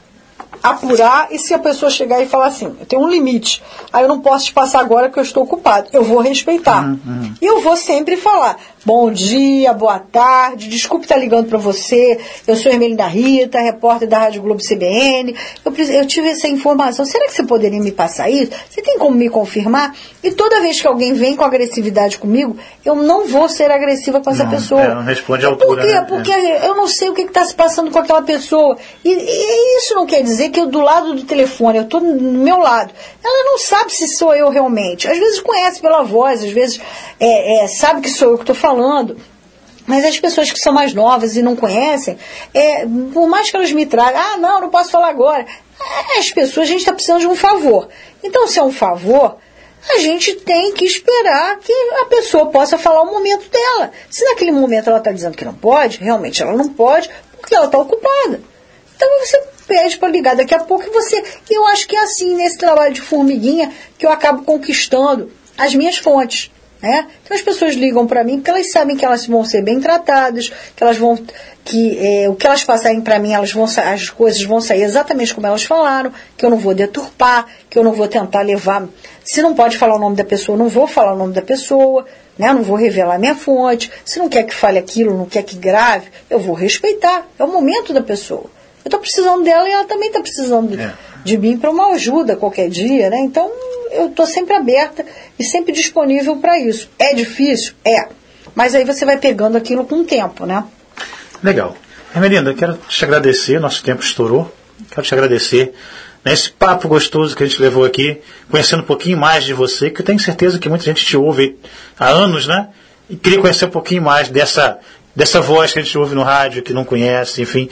S5: apurar, e se a pessoa chegar e falar assim, eu tenho um limite, aí eu não posso te passar agora porque eu estou ocupado, eu vou respeitar. Uhum, uhum. E eu vou sempre falar, bom dia, boa tarde, desculpe estar ligando para você, eu sou Ermelinda Rita, repórter da Rádio Globo C B N, eu, eu tive essa informação, será que você poderia me passar isso? Você tem como me confirmar? E toda vez que alguém vem com agressividade comigo, eu não vou ser agressiva com essa
S4: não,
S5: pessoa.
S4: É, não responde à altura.
S5: Por quê?
S4: Né?
S5: Porque
S4: é.
S5: eu não sei o que está se passando com aquela pessoa. E, e isso não quer dizer que eu do lado do telefone, eu estou no meu lado. Ela não sabe se sou eu realmente. Às vezes conhece pela voz, às vezes é, é, sabe que sou eu que estou falando. Mas as pessoas que são mais novas e não conhecem, é, por mais que elas me tragam, ah, não, não posso falar agora. As pessoas, a gente está precisando de um favor. Então, se é um favor, a gente tem que esperar que a pessoa possa falar o momento dela. Se naquele momento ela está dizendo que não pode, realmente ela não pode, porque ela está ocupada. Então você pede para ligar daqui a pouco e você... Eu acho que é assim, nesse trabalho de formiguinha, que eu acabo conquistando as minhas fontes. Né? Então as pessoas ligam para mim porque elas sabem que elas vão ser bem tratadas, que elas vão... que é, o que elas passarem para mim, elas vão, as coisas vão sair exatamente como elas falaram, que eu não vou deturpar, que eu não vou tentar levar... Se não pode falar o nome da pessoa, eu não vou falar o nome da pessoa, né? Eu não vou revelar minha fonte. Se não quer que fale aquilo, não quer que grave, eu vou respeitar. É o momento da pessoa. Eu estou precisando dela e ela também está precisando de, é. de mim para uma ajuda qualquer dia, né? Então, eu estou sempre aberta e sempre disponível para isso. É difícil? É. Mas aí você vai pegando aquilo com o tempo, né?
S4: Legal. Ermelinda, eu quero te agradecer, nosso tempo estourou. Quero te agradecer nesse papo gostoso que a gente levou aqui, conhecendo um pouquinho mais de você, que eu tenho certeza que muita gente te ouve há anos, né? E queria conhecer um pouquinho mais dessa, dessa voz que a gente ouve no rádio, que não conhece, enfim...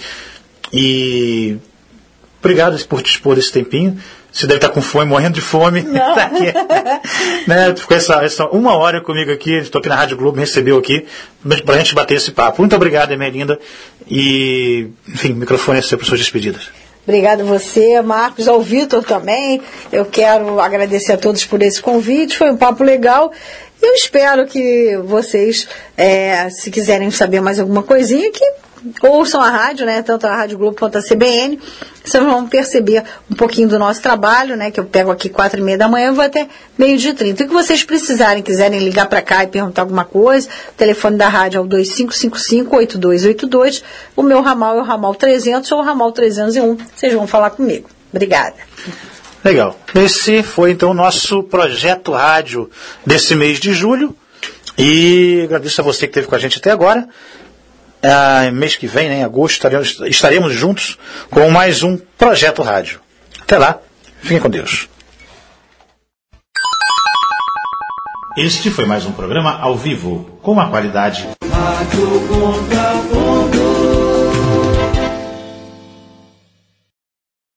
S4: E obrigado por te expor esse tempinho. Você deve estar com fome, morrendo de fome. Tá aqui, né? Ficou essa, essa uma hora comigo aqui. Estou aqui na Rádio Globo, me recebeu aqui para a gente bater esse papo. Muito obrigado, Ermelinda. E, enfim, o microfone é seu para suas despedidas.
S5: Obrigada a você, Marcos, ao Vitor também. Eu quero agradecer a todos por esse convite. Foi um papo legal. Eu espero que vocês, é, se quiserem saber mais alguma coisinha, que ouçam a rádio, né, tanto a Rádio Globo quanto a C B N, vocês vão perceber um pouquinho do nosso trabalho, né, que eu pego aqui quatro e meia da manhã e vou até meio dia e trinta. O que vocês precisarem, quiserem ligar para cá e perguntar alguma coisa, o telefone da rádio é o dois cinco cinco cinco, oito dois oito dois, o meu ramal é o ramal trezentos ou o ramal trezentos e um, vocês vão falar comigo. Obrigada.
S4: Legal. Esse foi então o nosso projeto rádio desse mês de julho e agradeço a você que esteve com a gente até agora. Ah, mês que vem, né, em agosto, estaremos, estaremos juntos com mais um Projeto Rádio. Até lá, fiquem com Deus. Este foi mais um programa ao vivo, com uma qualidade. Rádio Contraponto.